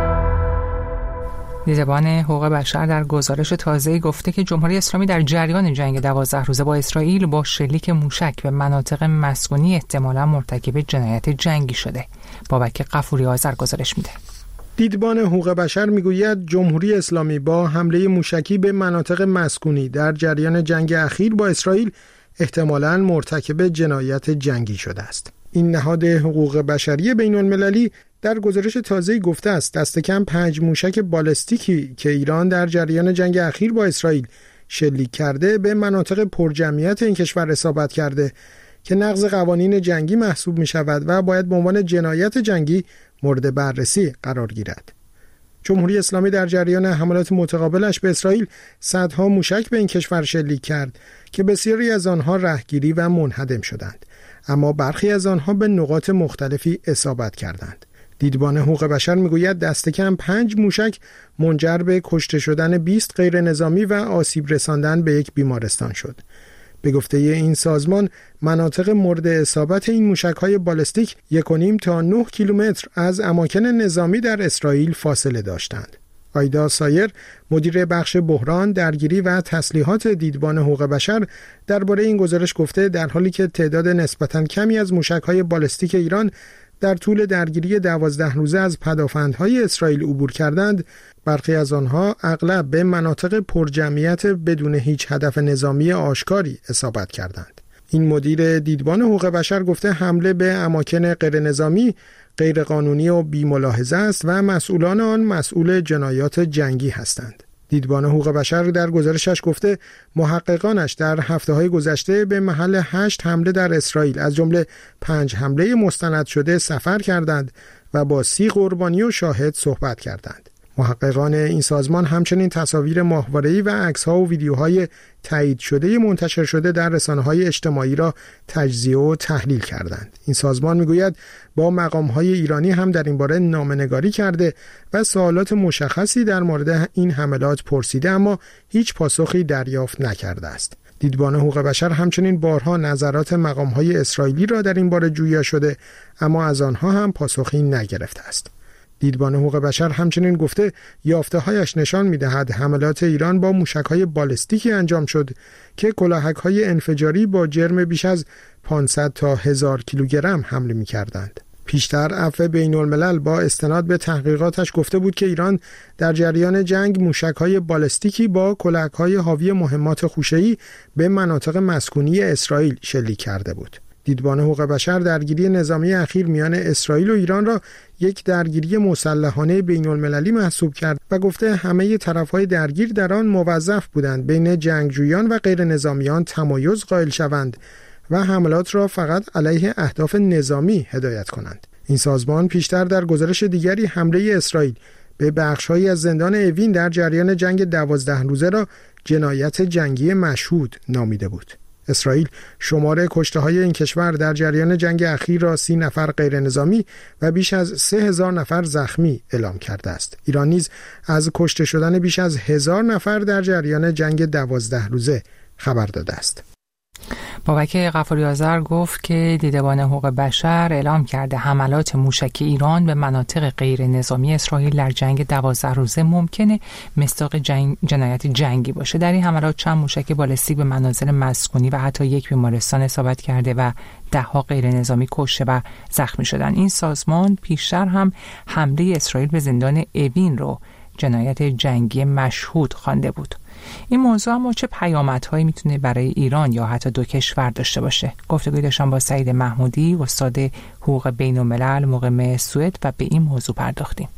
دیدبان حقوق بشر در گزارش تازه‌ای گفته که جمهوری اسلامی در جریان جنگ دوازده روزه با اسرائیل با شلیک موشک به مناطق مسکونی احتمالاً مرتکب جنایت جنگی شده. بابک غفوری آذر گزارش میده. دیدبان حقوق بشر میگوید جمهوری اسلامی با حمله موشکی به مناطق مسکونی در جریان جنگ اخیر با اسرائیل احتمالاً مرتکب جنایت جنگی شده است. این نهاد حقوق بشری بین المللی در گزارش تازه‌ای گفته است دست کم پنج موشک بالستیکی که ایران در جریان جنگ اخیر با اسرائیل شلیک کرده به مناطق پرجمعیت این کشور اصابت کرده که نقض قوانین جنگی محسوب می شود و باید به عنوان جنایت جنگی مورد بررسی قرار گیرد. جمهوری اسلامی در جریان حملات متقابلش به اسرائیل صدها موشک به این کشور شلیک کرد که بسیاری از آنها رهگیری و منهدم شدند، اما برخی از آنها به نقاط مختلفی اصابت کردند. دیدبان حقوق بشر میگوید دست کم پنج موشک منجر به کشته شدن بیست غیر نظامی و آسیب رساندن به یک بیمارستان شد. به گفته این سازمان مناطق مورد اصابت این موشک‌های بالستیک یک و نیم تا نه کیلومتر از اماکن نظامی در اسرائیل فاصله داشتند. آیدا سایر مدیر بخش بحران، درگیری و تسلیحات دیدبان حقوق بشر درباره این گزارش گفته در حالی که تعداد نسبتاً کمی از موشک‌های بالستیک ایران در طول درگیری دوازده روزه از پدافندهای اسرائیل عبور کردند، برخی از آنها اغلب به مناطق پرجمعیت بدون هیچ هدف نظامی آشکاری اصابت کردند. این مدیر دیدبان حقوق بشر گفته حمله به اماکن غیر نظامی غیر قانونی و بی‌ملاحظه است و مسئولان آن مسئول جنایات جنگی هستند. دیدبان حقوق بشر در گزارشش گفته محققانش در هفته‌های گذشته به محل هشت حمله در اسرائیل از جمله پنج حمله مستند شده سفر کردند و با سی قربانی و شاهد صحبت کردند. محققان این سازمان همچنین تصاویر ماهواره‌ای و عکس‌ها و ویدیوهای تایید شده منتشر شده در رسانه‌های اجتماعی را تجزیه و تحلیل کردند. این سازمان میگوید با مقام‌های ایرانی هم در این باره نامه‌نگاری کرده و سوالات مشخصی در مورد این حملات پرسیده اما هیچ پاسخی دریافت نکرده است. دیدبان حقوق بشر همچنین بارها نظرات مقام‌های اسرائیلی را در این باره جویا شده اما از آنها هم پاسخی نگرفته است. دیدبان حقوق بشر همچنین گفته یافته‌هایش نشان می‌دهد حملات ایران با موشک‌های بالستیکی انجام شد که کلاهک‌های انفجاری با جرم بیش از پانصد تا هزار کیلوگرم حمله می‌کردند. پیشتر عفو بین‌الملل با استناد به تحقیقاتش گفته بود که ایران در جریان جنگ موشک‌های بالستیکی با کلاهک‌های حاوی مهمات خوشه‌ای به مناطق مسکونی اسرائیل شلیک کرده بود. دیدبان حقوق بشر درگیری نظامی اخیر میان اسرائیل و ایران را یک درگیری مسلحانه بین‌المللی محسوب کرد و گفته همه طرف‌های درگیر در آن موظف بودند بین جنگجویان و غیر نظامیان تمایز قائل شوند و حملات را فقط علیه اهداف نظامی هدایت کنند. این سازمان پیشتر در گزارش دیگری حمله اسرائیل به بخش‌هایی از زندان اوین در جریان جنگ دوازده روزه را جنایت جنگی مشهود نامیده بود. اسرائیل شمار کشته‌های این کشور در جریان جنگ اخیر را سی نفر غیر نظامی و بیش از سه هزار نفر زخمی اعلام کرده است. ایران نیز از کشته شدن بیش از هزار نفر در جریان جنگ دوازده روزه خبر داده است. بابک غفاری آذر گفت که دیدبان حقوق بشر اعلام کرده حملات موشکی ایران به مناطق غیر نظامی اسرائیل در جنگ دوازده روزه ممکنه مصداق جنگ جنایت جنگی باشه. در این حملات چند موشک بالستیک به منازل مسکونی و حتی یک بیمارستان اصابت کرده و ده‌ها غیر نظامی کشته و زخمی شدن. این سازمان پیشتر هم حمله اسرائیل به زندان اوین رو جنایت جنگی مشهود خوانده بود. این موضوع اما چه پیامدهایی میتونه برای ایران یا حتی دو کشور داشته باشه؟ گفتگوی داشتم با سعید محمودی، استاد حقوق بین‌الملل مقیم سوئد و به این موضوع پرداختیم.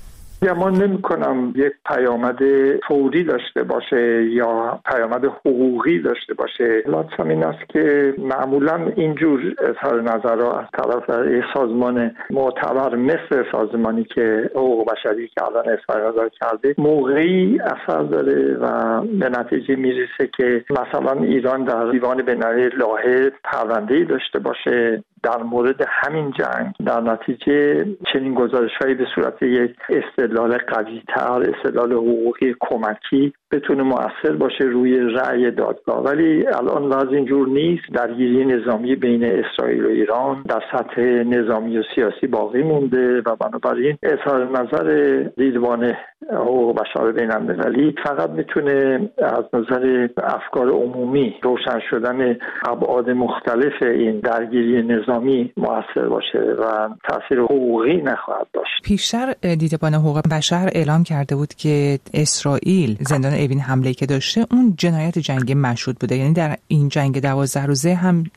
گمان نمی کنم یک پیامد فوری داشته باشه یا پیامد حقوقی داشته باشه. لطفاً این است که معمولاً اینجور اظهار نظرها از طرف سازمان معتبر مثل سازمانی که حقوق بشری که الان اظهار نظر کرده موقعی اثر داره و به نتیجه میرسه که مثلا ایران در دیوان بین‌المللی لاهه پرونده‌ای داشته باشه در مورد همین جنگ، در نتیجه چنین گزارش‌هایی به صورت یک استدلال قوی‌تر، استدلال حقوقی کمکی بتونه مؤثر باشه روی رأی دادگاه. ولی الان وضع اینجور نیست. درگیری نظامی بین اسرائیل و ایران در سطح نظامی و سیاسی باقی مونده و بنابراین اظهار نظر دیدبان حقوق بشر بین‌المللی فقط میتونه از نظر افکار عمومی روشن شدن ابعاد مختلف این درگیری نظامی مؤثر باشه و تاثیر حقوقی نخواهد داشت. پیشتر دیدبان حقوق بشر اعلام کرده بود که اسرائیل زندان اوین حمله که داشته اون جنایت جنگی مشهود بوده، یعنی در این جنگ دوازده روزه هم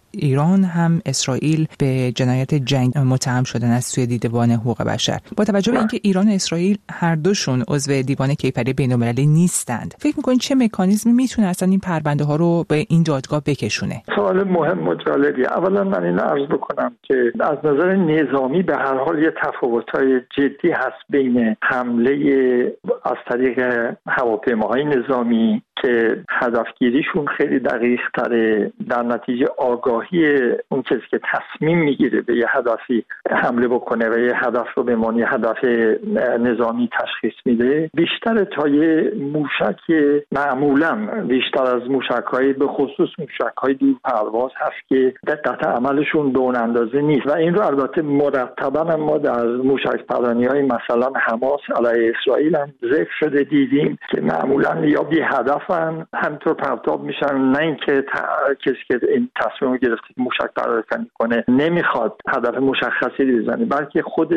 ایران هم اسرائیل به جنایت جنگ متهم شدن از سوی دیدبان حقوق بشر. با توجه به اینکه ایران و اسرائیل هر دوشون عضو دیوان کیفری بین‌المللی نیستند، فکر می‌کنید چه مکانیزمی میتونه اصلا این پرونده ها رو به این دادگاه بکشونه؟ سوال مهم و جالبی. اولا من این عرض بکنم که از نظر نظامی به هر حال یه تفاوت‌های جدی هست بین حمله از طریق هواپیماهای نظامی که هدفگیریشون خیلی دقیق تره، در نتیجه آگاهی اون کسی که تصمیم میگیره به یه هدفی حمله بکنه و یه هدف رو به معنی هدف نظامی تشخیص میده، بیشتر تا یه موشک معمولا بیشتر از موشک‌های به خصوص موشک‌های دور پرواز هست که دقت عملشون به اون اندازه نیست و این رو البته مرتبا هم ما در موشک پرانی‌های مثلا حماس علیه اسرائیل هم ذکر شده دیدیم که معمولا یا بی هدفن همینطور پرتاب میشن، نه اینکه کسی که این تصمیم رو گرفته موشک پرانی کنه نمیخواد هدف مشخصی بزنه، بلکه خود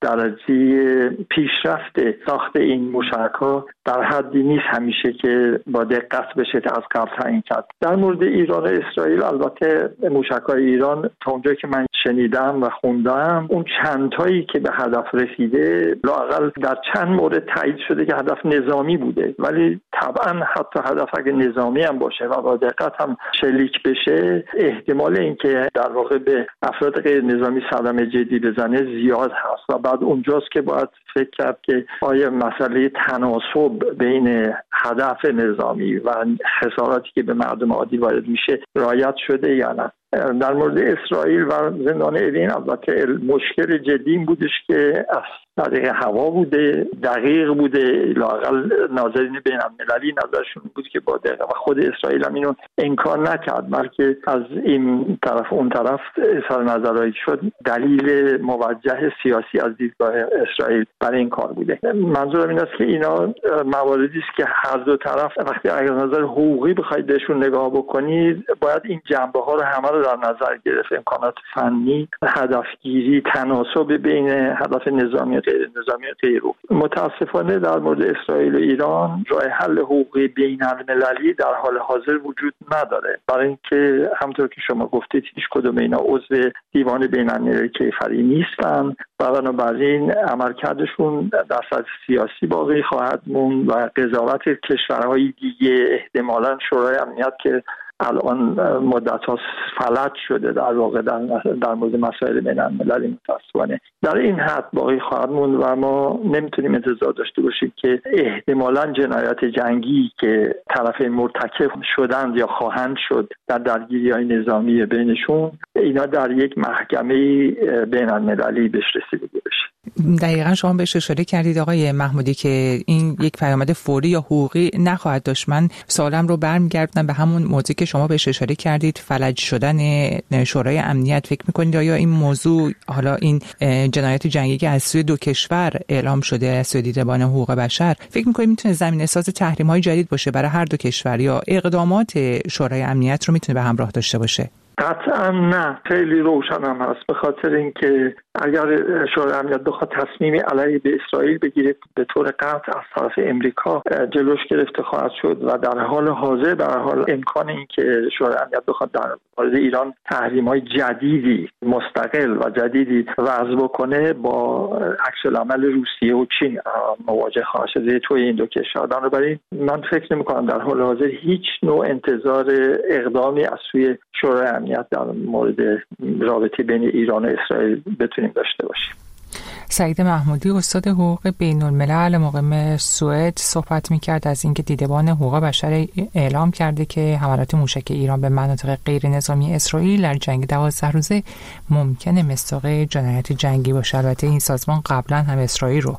درجه پیشرفت ساخت این موشک‌ها در حدی نیست همیشه که با دقت بشه از قبل تعیین کرد. در مورد ایران و اسرائیل البته موشک‌های ایران تا اونجایی که من شنیدم و خوندم اون چند تایی که به هدف رسیده لااقل در چند مورد تایید شده که هدف نظامی بوده، ولی طبعا حتی هدف اگه نظامی هم باشه و با دقت هم شلیک بشه احتمال اینکه در واقع به افراد غیر نظامی صدمه جدی بزنه زیاد هست و بعد اونجاست که باید فکر کرد که آیا مسئله تناسب بین هدف نظامی و خساراتی که به مردم عادی وارد میشه رعایت شده یا نه. در مورد اسرائیل و زندان اوین البته مشکل جدی این بودش که از طریق هوا بوده، دقیق بوده، لااقل ناظرین بین المللی نظرشون بود که با دقیق و خود اسرائیل هم اینو انکار نکرد، بلکه از این طرف اون طرف اظهار نظرهایی شد دلیل موجه سیاسی از دیدگاه اسرائیل برای این کار بوده. منظورم این است که اینا مواردی است که هر دو طرف وقتی از نظر حقوقی بخواید بهشون نگاه بکنید باید این جنبه ها رو همه رو در نظر گرفت، امکانات فنی، هدفگیری، تناسب بین هدف نظامی غیر نظامی غیره. متاسفانه در مورد اسرائیل و ایران راه حل حقوقی بین المللی در حال حاضر وجود نداره، برای اینکه همونطور که شما گفتید هیچ کدوم اینا عضو دیوان بین المللی کیفری نیستن و بنابراین عملکردشون در سطح سیاسی باقی خواهد موند و قضاوت کشورهای دیگه احتمالاً شورای امنیت که الان مدت ها فلج شده در واقع در, در مورد مسائل بین المللی متاسفانه در این حد باقی خواهد موند و ما نمیتونیم انتظار داشته باشیم که احتمالاً جنایات جنگی که طرفین مرتکب شدند یا خواهند شد در درگیری‌های نظامی بینشون اینا در یک محکمه بین المللی بهش رسیدگی بشه. دقیقاً شما بهش اشاره کردید آقای محمودی که این یک پیامد فوری یا حقوقی نخواهد داشت. من سوالم رو برمیگردونم به همون موضوعی که شما بهش اشاره کردید، فلج شدن شورای امنیت. فکر می‌کنید آیا این موضوع، حالا این جنایات جنگی که از سوی دو کشور اعلام شده از سوی دیدبان حقوق بشر، فکر می‌کنید میتونه زمینه‌ساز تحریم‌های جدید باشه برای هر دو کشور یا اقدامات شورای امنیت رو میتونه به همراه داشته باشه؟ قطعا نه، خیلی روشن هم هست، به خاطر اینکه اگر شورای امنیت بخواد تصمیمی علیه به اسرائیل بگیره به طور قطع از طرف امریکا جلوش گرفته خواهد شد و در حال حاضر در حال امکان اینکه شورای امنیت بخواد در مورد ایران تحریم‌های جدیدی مستقل و جدیدی وضع بکنه با عکس العمل روسیه و چین مواجه خواهد شد توی این دو کشور. بنابراین من فکر نمی‌کنم در حال حاضر هیچ نوع انتظار اقدامی از سوی شورای امنیت در مورد رابطه بین ایران و اسرائیل بتونیم داشته باشیم. سعید محمودی استاد حقوق بین الملل مقیم سوئد صحبت می‌کرد از اینکه دیدبان حقوق بشر اعلام کرده که حملات موشک ایران به مناطق غیر نظامی اسرائیل در جنگ دوازده روزه ممکنه مصداق جنایت جنگی باشه. البته این سازمان قبلا هم اسرائیل رو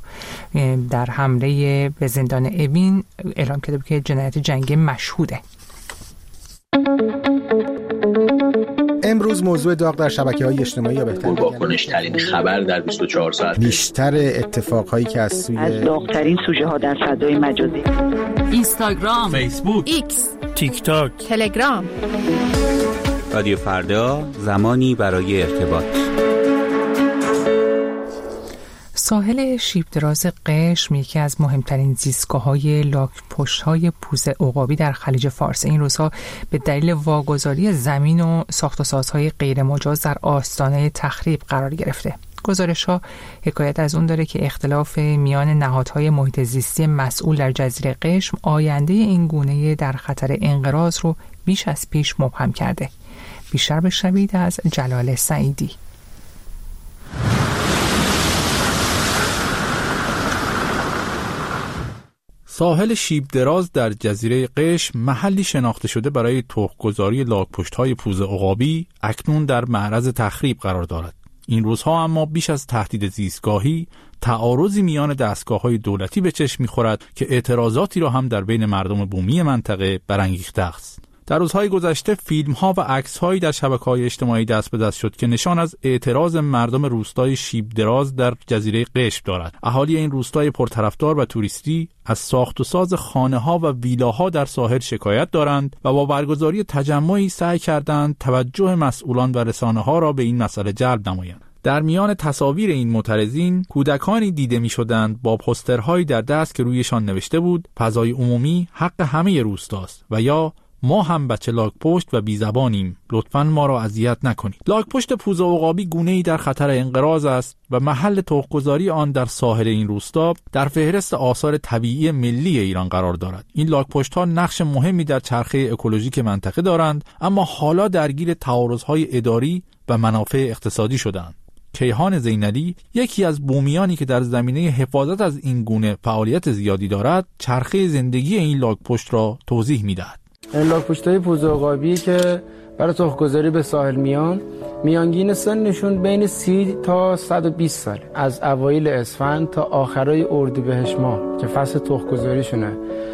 در حمله به زندان اوین اعلام کرده که جنایت جنگی مشهوده. امروز موضوع داغ در شبکه‌های اجتماعی یا بهتر واکنش ترین خبر در بیست و چهار ساعت، بیشتر اتفاقهایی که از سوی از داغ‌ترین سوژه ها در فضای مجازی، اینستاگرام، فیسبوک، ایکس، تیک تاک، تلگرام. رادیو فردا، زمانی برای ارتباط. ساحل شیب دراز قشم یکی از مهمترین زیستگاه‌های لاک‌پشت‌های پوز عقابی در خلیج فارس این روزها به دلیل واگذاری زمین و ساخت‌وسازهای غیرمجاز در آستانه تخریب قرار گرفته. گزارش‌ها حکایت از اون داره که اختلاف میان نهادهای محیط زیستی مسئول در جزیره قشم آینده این گونه در خطر انقراض رو بیش از پیش مبهم کرده. بیشتر بشنوید از جلال سعیدی. ساحل شیب دراز در جزیره قشم محلی شناخته شده برای تخم‌گذاری لاک‌پشت‌های پوز عقابی اکنون در معرض تخریب قرار دارد. این روزها اما بیش از تهدید زیستگاهی، تعارضی میان دستگاه‌های دولتی به چشم می‌خورد که اعتراضاتی را هم در بین مردم بومی منطقه برانگیخته است. در روزهای گذشته فیلم‌ها و عکس‌هایی در شبکه‌های اجتماعی دست به دست شد که نشان از اعتراض مردم روستای شیب دراز در جزیره قشم دارد. اهالی این روستای پرطرفدار و توریستی از ساخت و ساز خانه‌ها و ویلاها در ساحل شکایت دارند و با برگزاری تجمعی سعی کردند توجه مسئولان و رسانه‌ها را به این مسئله جلب نمایند. در میان تصاویر این معترضین کودکانی دیده می‌شدند با پوسترهایی در دست که رویشان نوشته بود فضای عمومی حق همه روستاست و یا ما هم بچه لاک‌پشت و بی‌زبانیم، لطفاً ما را اذیت نکنید. لاک‌پشت پوز عقابی گونه‌ای در خطر انقراض است و محل تخم‌گذاری آن در ساحل این روستا در فهرست آثار طبیعی ملی ایران قرار دارد. این لاک‌پشت‌ها نقش مهمی در چرخه اکولوژیک منطقه دارند، اما حالا درگیر تعارض‌های اداری و منافع اقتصادی شدند. کیهان زینلی، یکی از بومیانی که در زمینه حفاظت از این گونه فعالیت زیادی دارد، چرخه زندگی این لاک‌پشت را توضیح می‌دهد. این لاک‌پشت‌های پوز عقابی که برای تخم‌گذاری به ساحل میان، میانگین سنشون بین سی تا صد و بیست سال، از اوایل اسفند تا آخرای اردیبهشت ماه که فصل تخم‌گذاریشونه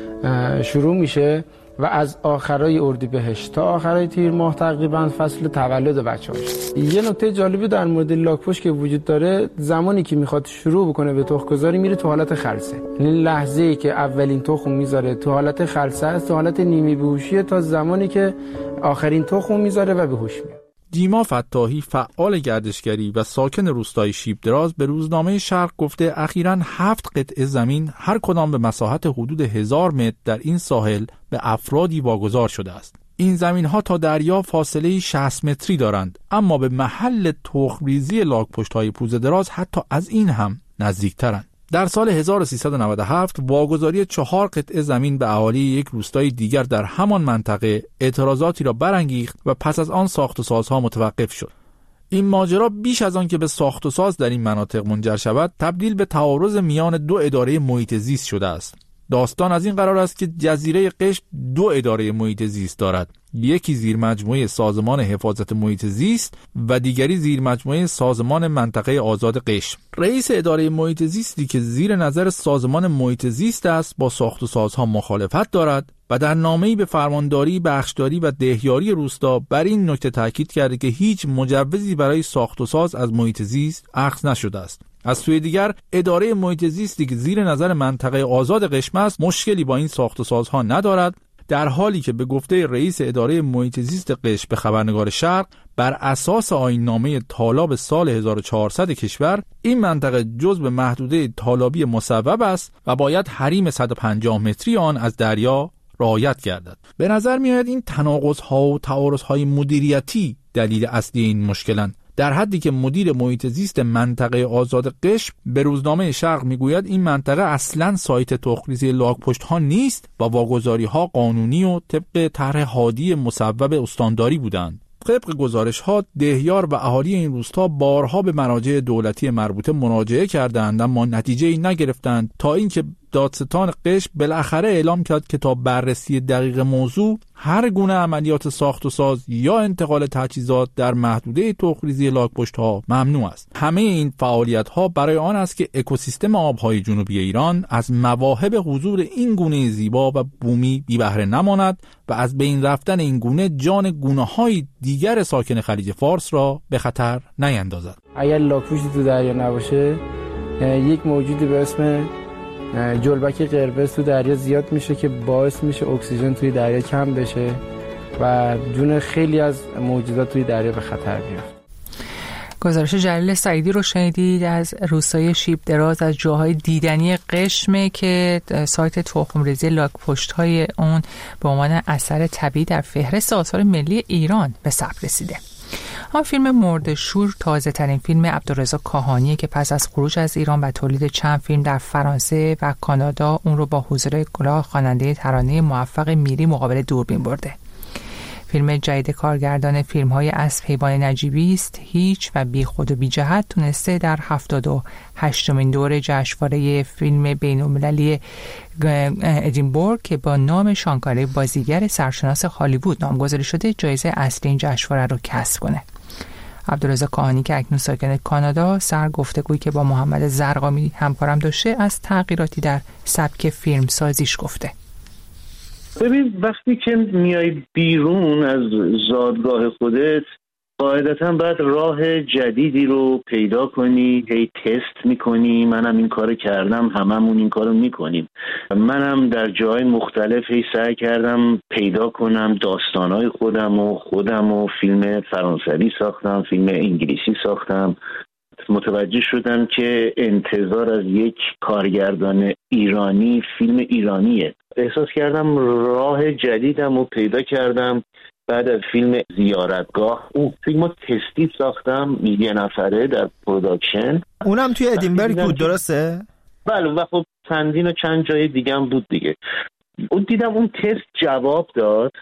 شروع میشه و از آخرای اردیبهشت تا آخرای تیر ماه تقریبا فصل تولد بچه‌هاش. یه نکته جالبی در مورد لاک‌پشت که وجود داره، زمانی که میخواد شروع بکنه به تخم‌گذاری میره تو حالت خلسه. یعنی لحظه‌ای که اولین تخم میذاره تو حالت خلسه است، تو حالت نیمه بیهوشیه تا زمانی که آخرین تخم میذاره و به هوش میاد. دیما فتاحی، فعال گردشگری و ساکن روستای شیب دراز، به روزنامه شرق گفته اخیراً هفت قطعه زمین هر کدام به مساحت حدود هزار متر در این ساحل به افرادی واگذار شده است. این زمین‌ها تا دریا فاصله شصت متری دارند، اما به محل تخم‌ریزی لاک‌پشت‌های پوز دراز حتی از این هم نزدیک‌ترند. در سال هزار و سیصد و نود و هفت واگذاری چهار قطعه زمین به اهالی یک روستای دیگر در همان منطقه اعتراضاتی را برانگیخت و پس از آن ساخت و سازها متوقف شد. این ماجرا بیش از آن که به ساخت و ساز در این مناطق منجر شود، تبدیل به تعارض میان دو اداره محیط زیست شده است. داستان از این قرار است که جزیره قشم دو اداره محیط زیست دارد، یکی زیر مجموعه سازمان حفاظت محیط زیست و دیگری زیر مجموعه سازمان منطقه آزاد قشم. رئیس اداره محیط زیستی که زیر نظر سازمان محیط زیست است با ساخت و سازها مخالفت دارد و در نامه‌ای به فرمانداری، بخشداری و دهیاری روستا بر این نکته تاکید کرده که هیچ مجوزی برای ساخت و ساز از محیط زیست اخذ نشده است. از سوی دیگر اداره محیط زیستی که زیر نظر منطقه آزاد قشم است مشکلی با این ساخت و سازها ندارد، در حالی که به گفته رئیس اداره محیط زیست قشم به خبرنگار شرق، بر اساس آیین‌نامه تالاب سال هزار و چهارصد کشور این منطقه جزو محدوده تالابی مصوب است و باید حریم صد و پنجاه متری آن از دریا رعایت گردد. به نظر می‌آید این تناقض‌ها و تعارض‌های مدیریتی دلیل اصلی این مشکلند، در حدی که مدیر محیط زیست منطقه آزاد قشم به روزنامه شرق میگوید این منطقه اصلاً سایت تخم‌ریزی لاک‌پشت‌ها نیست و واگذاری‌ها قانونی و طبق طرح هادی مصوب استانداری بودند. طبق گزارش‌ها دهیار و اهالی این روستا بارها به مراجع دولتی مربوطه مراجعه کردند اما نتیجه‌ای نگرفتند تا اینکه دادستان قشم بالاخره اعلام کرد که تا بررسی دقیق موضوع هر گونه عملیات ساخت و ساز یا انتقال تجهیزات در محدوده تخم‌ریزی لاک‌پشت‌ها ممنوع است. همه این فعالیت‌ها برای آن است که اکوسیستم آب‌های جنوبی ایران از مواهب حضور این گونه زیبا و بومی بی بهره نماند و از بین رفتن این گونه جان گونه‌های دیگر ساکن خلیج فارس را به خطر نیندازد. اگر لاک‌پشتی تو دریا نباشه، یک موجودی به اسم جلبک قرمز تو دریا زیاد میشه که باعث میشه اکسیژن توی دریا کم بشه و جون خیلی از موجودات توی دریا به خطر بیفته. گزارش جلیل سعیدی رو شنیدید از روستای شیب دراز، از جاهای دیدنی قشمه که سایت تخم‌ریزی لاک پشت‌های اون به عنوان اثر طبیعی در فهرست آثار ملی ایران به ثبت رسیده. آن فیلم مرده‌شور تازه ترین فیلم عبدالرضا کاهانیه که پس از خروج از ایران و تولید چند فیلم در فرانسه و کانادا اون رو با حضور کلاه خواننده ترانه موفق میری مقابل دوربین برده. فیلم جدید کارگردان فیلم‌های اسب حیوان نجیبی است هیچ و بی خود و بی جهت تونسته در هفتاد و هشتمین دوره جشنواره فیلم بین‌المللی ادینبورگ که با نام شانکاره بازیگر سرشناس هالیوود نامگذاری شده جایزه اصلی این جشنواره رو کسب کنه. عبدالرضا کاهانی که اکنون ساکن کانادا سر گفتگویی که با محمد زرقامی همکارم داشته از تغییراتی در سبک فیلم سازیش گفته. ببین وقتی که میای بیرون از زادگاه خودت قاعدتا باید راه جدیدی رو پیدا کنی، هی تست میکنی. منم این کار کردم، هممون این کارو میکنیم. منم در جای مختلف هی سعی کردم پیدا کنم داستانهای خودم و خودم و فیلم فرانسوی ساختم، فیلم انگلیسی ساختم. متوجه شدم که انتظار از یک کارگردان ایرانی فیلم ایرانیه. احساس کردم راه جدیدم رو پیدا کردم. بعد از فیلم زیارتگاه اون فیلم رو تستی ساختم یه نفره در پروداکشن. اونم توی ادینبرگ بود درسته؟ بله و خب چندین و چند جای دیگه هم بود دیگه. اون دیدم اون تست جواب داد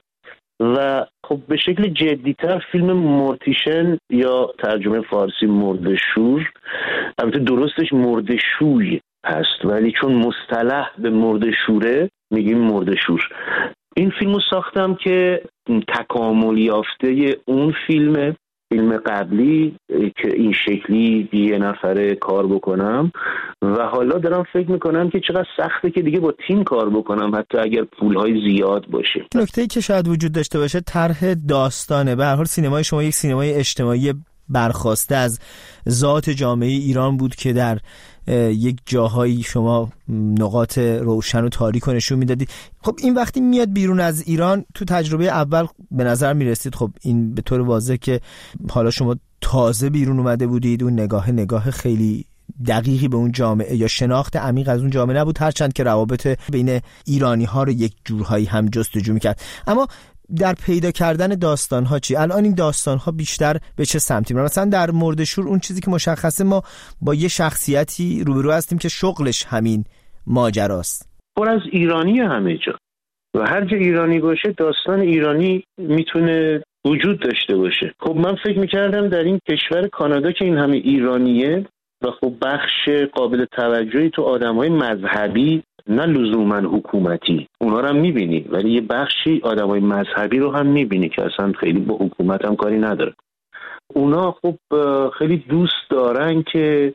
و خب به شکل جدیتر فیلم مورتیشن یا ترجمه فارسی مرده‌شور، البته درستش مرده‌شوی هست ولی چون مصطلح به مرده‌شوره میگیم مرده‌شور. این فیلمو ساختم که تکامل یافته اون فیلم فیلم قبلی که این شکلی یه نفره کار بکنم و حالا دارم فکر میکنم که چقدر سخته که دیگه با تیم کار بکنم حتی اگر پولهای زیاد باشه. نکته‌ای که شاید وجود داشته باشه طرح داستانه. به هر حال سینمای شما یک سینمای اجتماعی برخواسته از ذات جامعه ایران بود که در یک جاهایی شما نقاط روشن و تاریک رو نشون میدادید. خب این وقتی میاد بیرون از ایران تو تجربه اول به نظر میرسید خب این به طور واضح که حالا شما تازه بیرون اومده بودید، اون نگاه نگاه خیلی دقیقی به اون جامعه یا شناخت عمیق از اون جامعه نبود، هرچند که روابط بین ایرانی ها رو یک جورهایی هم جستجو میکرد. اما در پیدا کردن داستان ها چی؟ الان این داستان ها بیشتر به چه سمتی میرن؟ مثلا در مرده‌شور اون چیزی که مشخصه ما با یه شخصیتی روبرو هستیم که شغلش همین ماجراست. پر از ایرانی همه جا و هر جا ایرانی باشه داستان ایرانی میتونه وجود داشته باشه. خب من فکر میکردم در این کشور کانادا که این همه ایرانیه و خب بخش قابل توجهی تو آدمای مذهبی نه لزوما حکومتی اونا رو هم میبینی ولی یه بخشی آدمای مذهبی رو هم میبینی که اصلا خیلی با حکومت هم کاری نداره. اونا خب خیلی دوست دارن که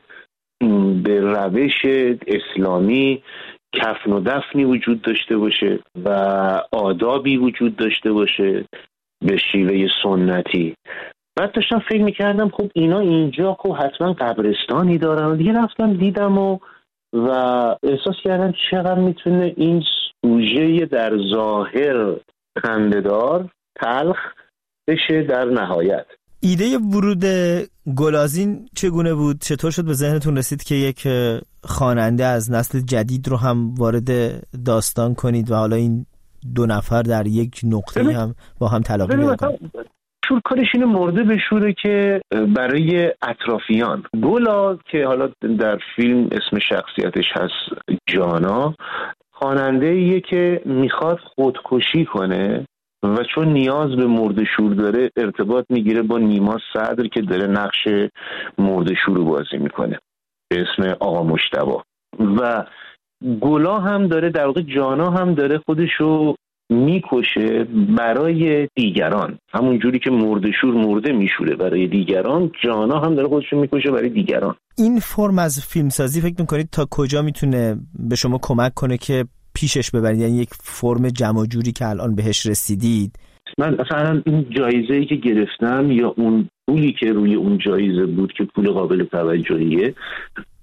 به روش اسلامی کفن و دفنی وجود داشته باشه و آدابی وجود داشته باشه به شیوه سنتی. بعد داشتم فکر میکردم خب اینا اینجا خب حتما قبرستانی دارن و دیگه رفتم دیدم و و احساس کردم چقدر میتونه این سوژه در ظاهر خنده‌دار تلخ بشه در نهایت. ایده ورود گلازین چگونه بود؟ چطور شد به ذهنتون رسید که یک خواننده از نسل جدید رو هم وارد داستان کنید و حالا این دو نفر در یک نقطه هم با هم تلاقی پیدا کنند؟ شور کارش اینه مرده به شوره که برای اطرافیان. گلا که حالا در فیلم اسم شخصیتش هست جانا، خواننده ایه که میخواد خودکشی کنه و چون نیاز به مرده شور داره ارتباط میگیره با نیما صدر که داره نقش مرده شور رو بازی میکنه به اسم آقا مجتبی. و گلا هم داره در واقع جانا هم داره خودشو میکشه برای دیگران، همون جوری که مرده شور مرده میشوره برای دیگران، جانا هم داره خودشو میکشه برای دیگران. این فرم از فیلمسازی فکر میکنید تا کجا میتونه به شما کمک کنه که پیشش ببرید؟ یعنی یک فرم جمع جوری که الان بهش رسیدید؟ من اصلا این جایزه‌ای که گرفتم یا اون پولی که روی اون جایزه بود که پول قابل توجهیه،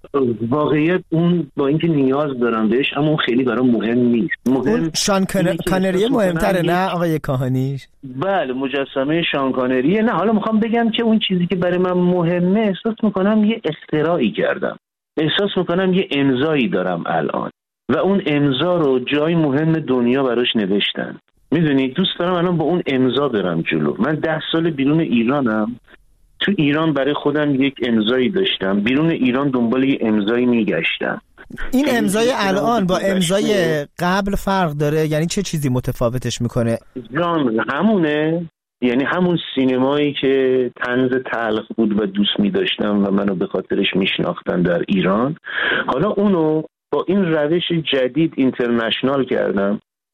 واقعیت اون با اینکه نیاز دارم بهش اما اون خیلی برام مهم نیست. مهم شان کانری مهمتره نه آقای کاهانی؟ بله مجسمه شان کانریه. نه حالا میخوام بگم که اون چیزی که برای من مهمه احساس میکنم یه اختراعی کردم، احساس میکنم یه امضایی دارم الان و اون امضا رو جای مهم دنیا براش نوشتن. میدونی دوست دارم الان با اون امضا برم جلو. من ده سال بیرون ایرانم، تو ایران برای خودم یک امضایی داشتم، بیرون ایران دنبال یه امضایی میگشتم. این امضای الان با امضای قبل فرق داره؟ یعنی چه چیزی متفاوتش میکنه؟ ژانر همونه، یعنی همون سینمایی که طنز تلخ بود و دوست می‌داشتم و منو به خاطرش میشناختن در ایران، حالا اونو با این روش جدید اینترنشنال کردم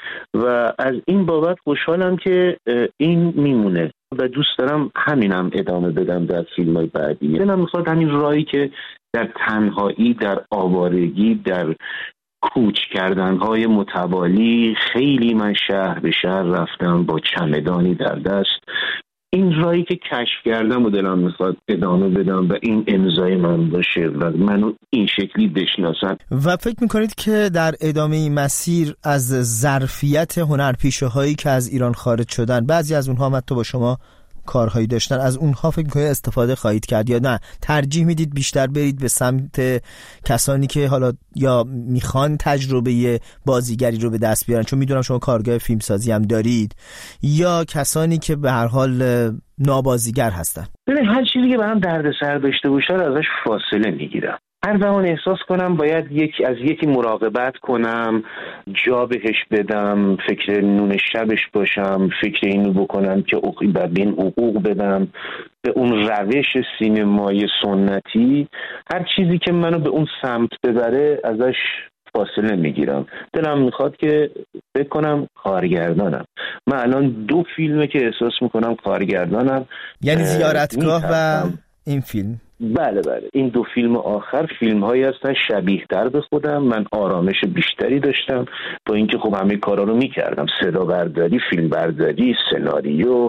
و از این بابت خوشحالم که این میمونه و دوست دارم همینم ادامه بدم در فیلم‌های بعدی. دلم میخواد همین راهی که در تنهایی، در آوارگی، در کوچ کردنهای متوالی، خیلی من شهر به شهر رفتم با چمدانی در دست، این راهی که کشف کردم و دلم میخواد ادامه بدم و این امضای من باشه و منو این شکلی بشناسن. و فکر میکنید که در ادامه این مسیر از ظرفیت هنرپیشه هایی که از ایران خارج شدن، بعضی از اونها هم حتی با شما کارهایی داشتن، از اونها فکر میکنید استفاده خواهید کرد یا نه ترجیح میدید بیشتر برید به سمت کسانی که حالا یا میخوان تجربه بازیگری رو به دست بیارن، چون میدونم شما کارگاه فیلمسازی هم دارید، یا کسانی که به هر حال نابازیگر هستن؟ ببین هر چیزی که برام دردسر داشته باشه ازش فاصله میگیرم. هر زمان احساس کنم باید یک از یکی مراقبت کنم، جا بهش بدم، فکر نون شبش باشم، فکر اینو بکنم که به این حقوق بدم، به اون روش سینمای سنتی، هر چیزی که منو به اون سمت ببره ازش فاصله میگیرم. دلم میخواد که فکر کنم کارگردانم. من الان دو فیلمه که احساس میکنم کارگردانم، یعنی زیارتگاه و این فیلم. بله بله این دو فیلم آخر فیلم هایی هستن شبیه تر به خودم. من آرامش بیشتری داشتم با اینکه خب همه کارا رو میکردم، صدا برداری، فیلم برداری، سناریو،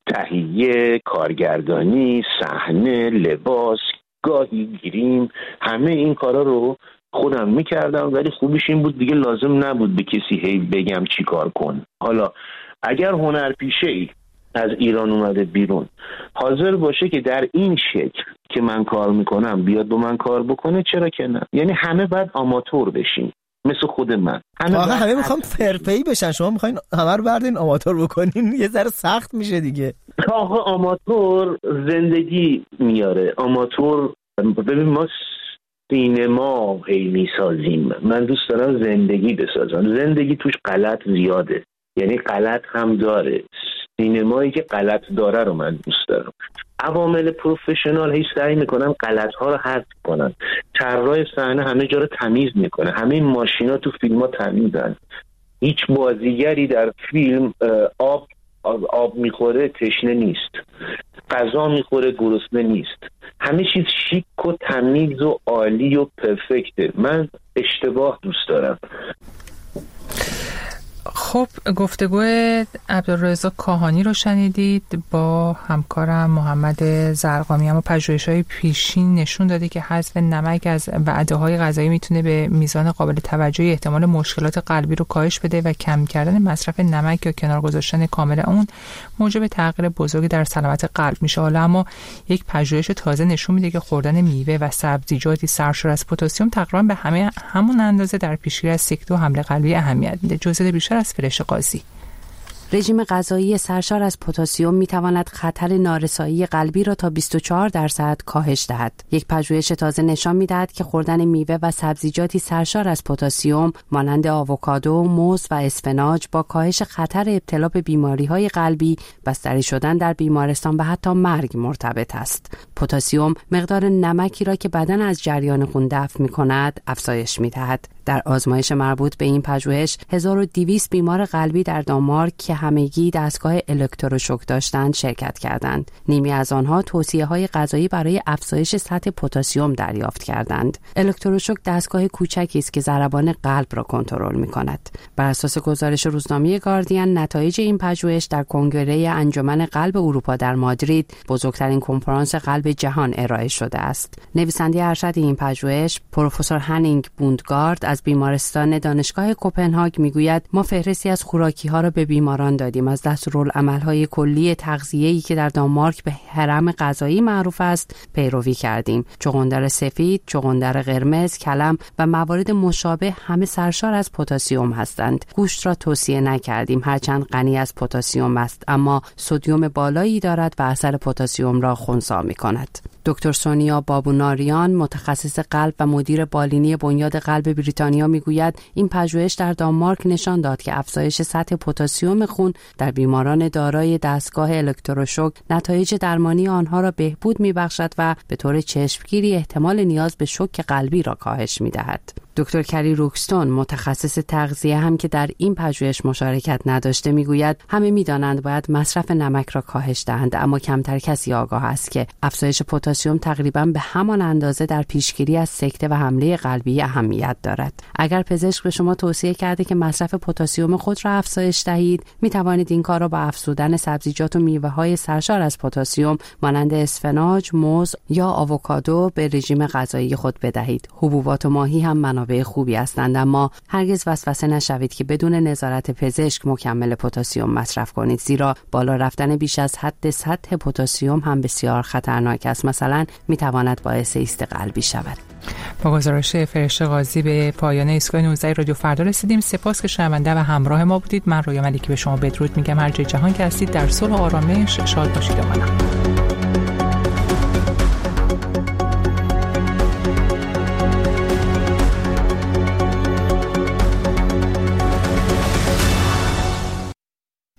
تهیه، کارگردانی، صحنه، لباس، گاهی گریم، همه این کارا رو خودم میکردم. ولی خوبیش این بود دیگه لازم نبود به کسی هی بگم چی کار کن. حالا اگر هنرپیشه ای از ایران اومده بیرون حاضر باشه که در این شکل که من کار میکنم بیاد با من کار بکنه، چرا که نه؟ یعنی همه باید آماتور بشین مثل خود من. همه آقا همه میخوام فرپی بشن، شما میخواین همه رو بردین آماتور بکنین، یه ذره سخت میشه دیگه. آقا آماتور زندگی میاره. آماتور ببین ما سینما هی میسازیم، من دوست دارم زندگی بسازم. زندگی توش غلط زیاده، یعنی غلط هم داره. سینمایی که غلط داره رو من دوست دارم. عوامل پروفشنال هی سعی میکنن غلط ها رو حذف کنن. طراح صحنه همه جا رو تمیز میکنه، همه ماشینا تو فیلم ها تمیزن. هیچ بازیگری در فیلم آب آب میخوره تشنه نیست، غذا میخوره گرسنه نیست. همه چیز شیک و تمیز و عالی و پرفکته. من اشتباه دوست دارم. خب گفتگو عبدالرضا کاهانی رو شنیدید با همکارم محمد زرقامی. اما پژوهش‌های پیشین نشون داده که حذف نمک از وعده‌های غذایی میتونه به میزان قابل توجهی احتمال مشکلات قلبی رو کاهش بده و کم کردن مصرف نمک یا کنار گذاشتن کامل اون موجب تغییر بزرگی در سلامت قلب میشه. حالا اما یک پژوهش تازه نشون میده که خوردن میوه و سبزیجاتی سرشار از پتاسیم تقریبا به همه همون اندازه در پیشگیری از سکته و حمله قلبی اهمیت میده. جزئیات بیشتر از فرش قاضی. رژیم غذایی سرشار از پتاسیم میتواند خطر نارسایی قلبی را تا بیست و چهار درصد کاهش دهد. یک پژوهش تازه نشان میدهد که خوردن میوه و سبزیجاتی سرشار از پتاسیم مانند آووکادو، موز و اسفناج با کاهش خطر ابتلا به بیماری‌های قلبی، بستری شدن در بیمارستان و حتی مرگ مرتبط است. پتاسیم مقدار نمکی را که بدن از جریان خون دفع می‌کند افزایش می‌دهد. در آزمایش مربوط به این پژوهش هزار و دویست بیمار قلبی در دانمارک که همگی دستگاه الکتروشوک داشتند شرکت کردند. نیمی از آنها توصیه‌های غذایی برای افزایش سطح پتاسیم دریافت کردند. الکتروشوک دستگاه کوچکی است که ضربان قلب را کنترل می‌کند. بر اساس گزارش روزنامه گاردین، نتایج این پژوهش در کنگره انجمن قلب اروپا در مادرید، بزرگترین کنفرانس قلب جهان، ارائه شده است. نویسنده ارشد این پژوهش، پروفسور هنینگ بوندگارد از بیمارستان دانشگاه کوپنهاگ میگوید ما فهرستی از خوراکی‌ها را به بیماران دادیم. از دستورالعمل‌های کلی تغذیه‌ای که در دانمارک به هرم غذایی معروف است پیروی کردیم. چغندر سفید، چغندر قرمز، کلم و موارد مشابه همه سرشار از پتاسیم هستند. گوشت را توصیه نکردیم هرچند غنی از پتاسیم است، اما سدیم بالایی دارد و اثر پتاسیم را خنثی می‌کند. دکتر سونیا بابوناریان، متخصص قلب و مدیر بالینی بنیاد قلب بریتانیا میگوید این پژوهش در دانمارک نشان داد که افزایش سطح پتاسیم خون در بیماران دارای دستگاه الکتروشوک نتایج درمانی آنها را بهبود میبخشد و به طور چشمگیری احتمال نیاز به شوک قلبی را کاهش میدهد. دکتر کری روکستون، متخصص تغذیه هم که در این پژوهش مشارکت نداشته، میگوید همه میدانند باید مصرف نمک را کاهش دهند، اما کمتر کسی آگاه است که افزایش پتاسیم تقریباً به همان اندازه در پیشگیری از سکته و حمله قلبی اهمیت دارد. اگر پزشک به شما توصیه کرده که مصرف پتاسیم خود را افزایش دهید، می توانید این کار را با افزودن سبزیجات و میوه‌های سرشار از پتاسیم مانند اسفناج، موز یا آووکادو به رژیم غذایی خود بدهید. حبوبات و ماهی هم منابع خوبی هستند، اما هرگز وسوسه نشوید که بدون نظارت پزشک مکمل پتاسیم مصرف کنید، زیرا بالا رفتن بیش از حد سطح پتاسیم هم بسیار خطرناک است. مثلا می تواند باعث ایست قلبی شود. با گزارش فرشته قاضی به پایان ایستگاه نوزده رادیو فردا رسیدیم. سپاس که شنونده و همراه ما بودید. من رویا ملیکی به شما بدرود میگم. هر جای جهان که هستید در صلح و آرامش شاد باشید. آمنم.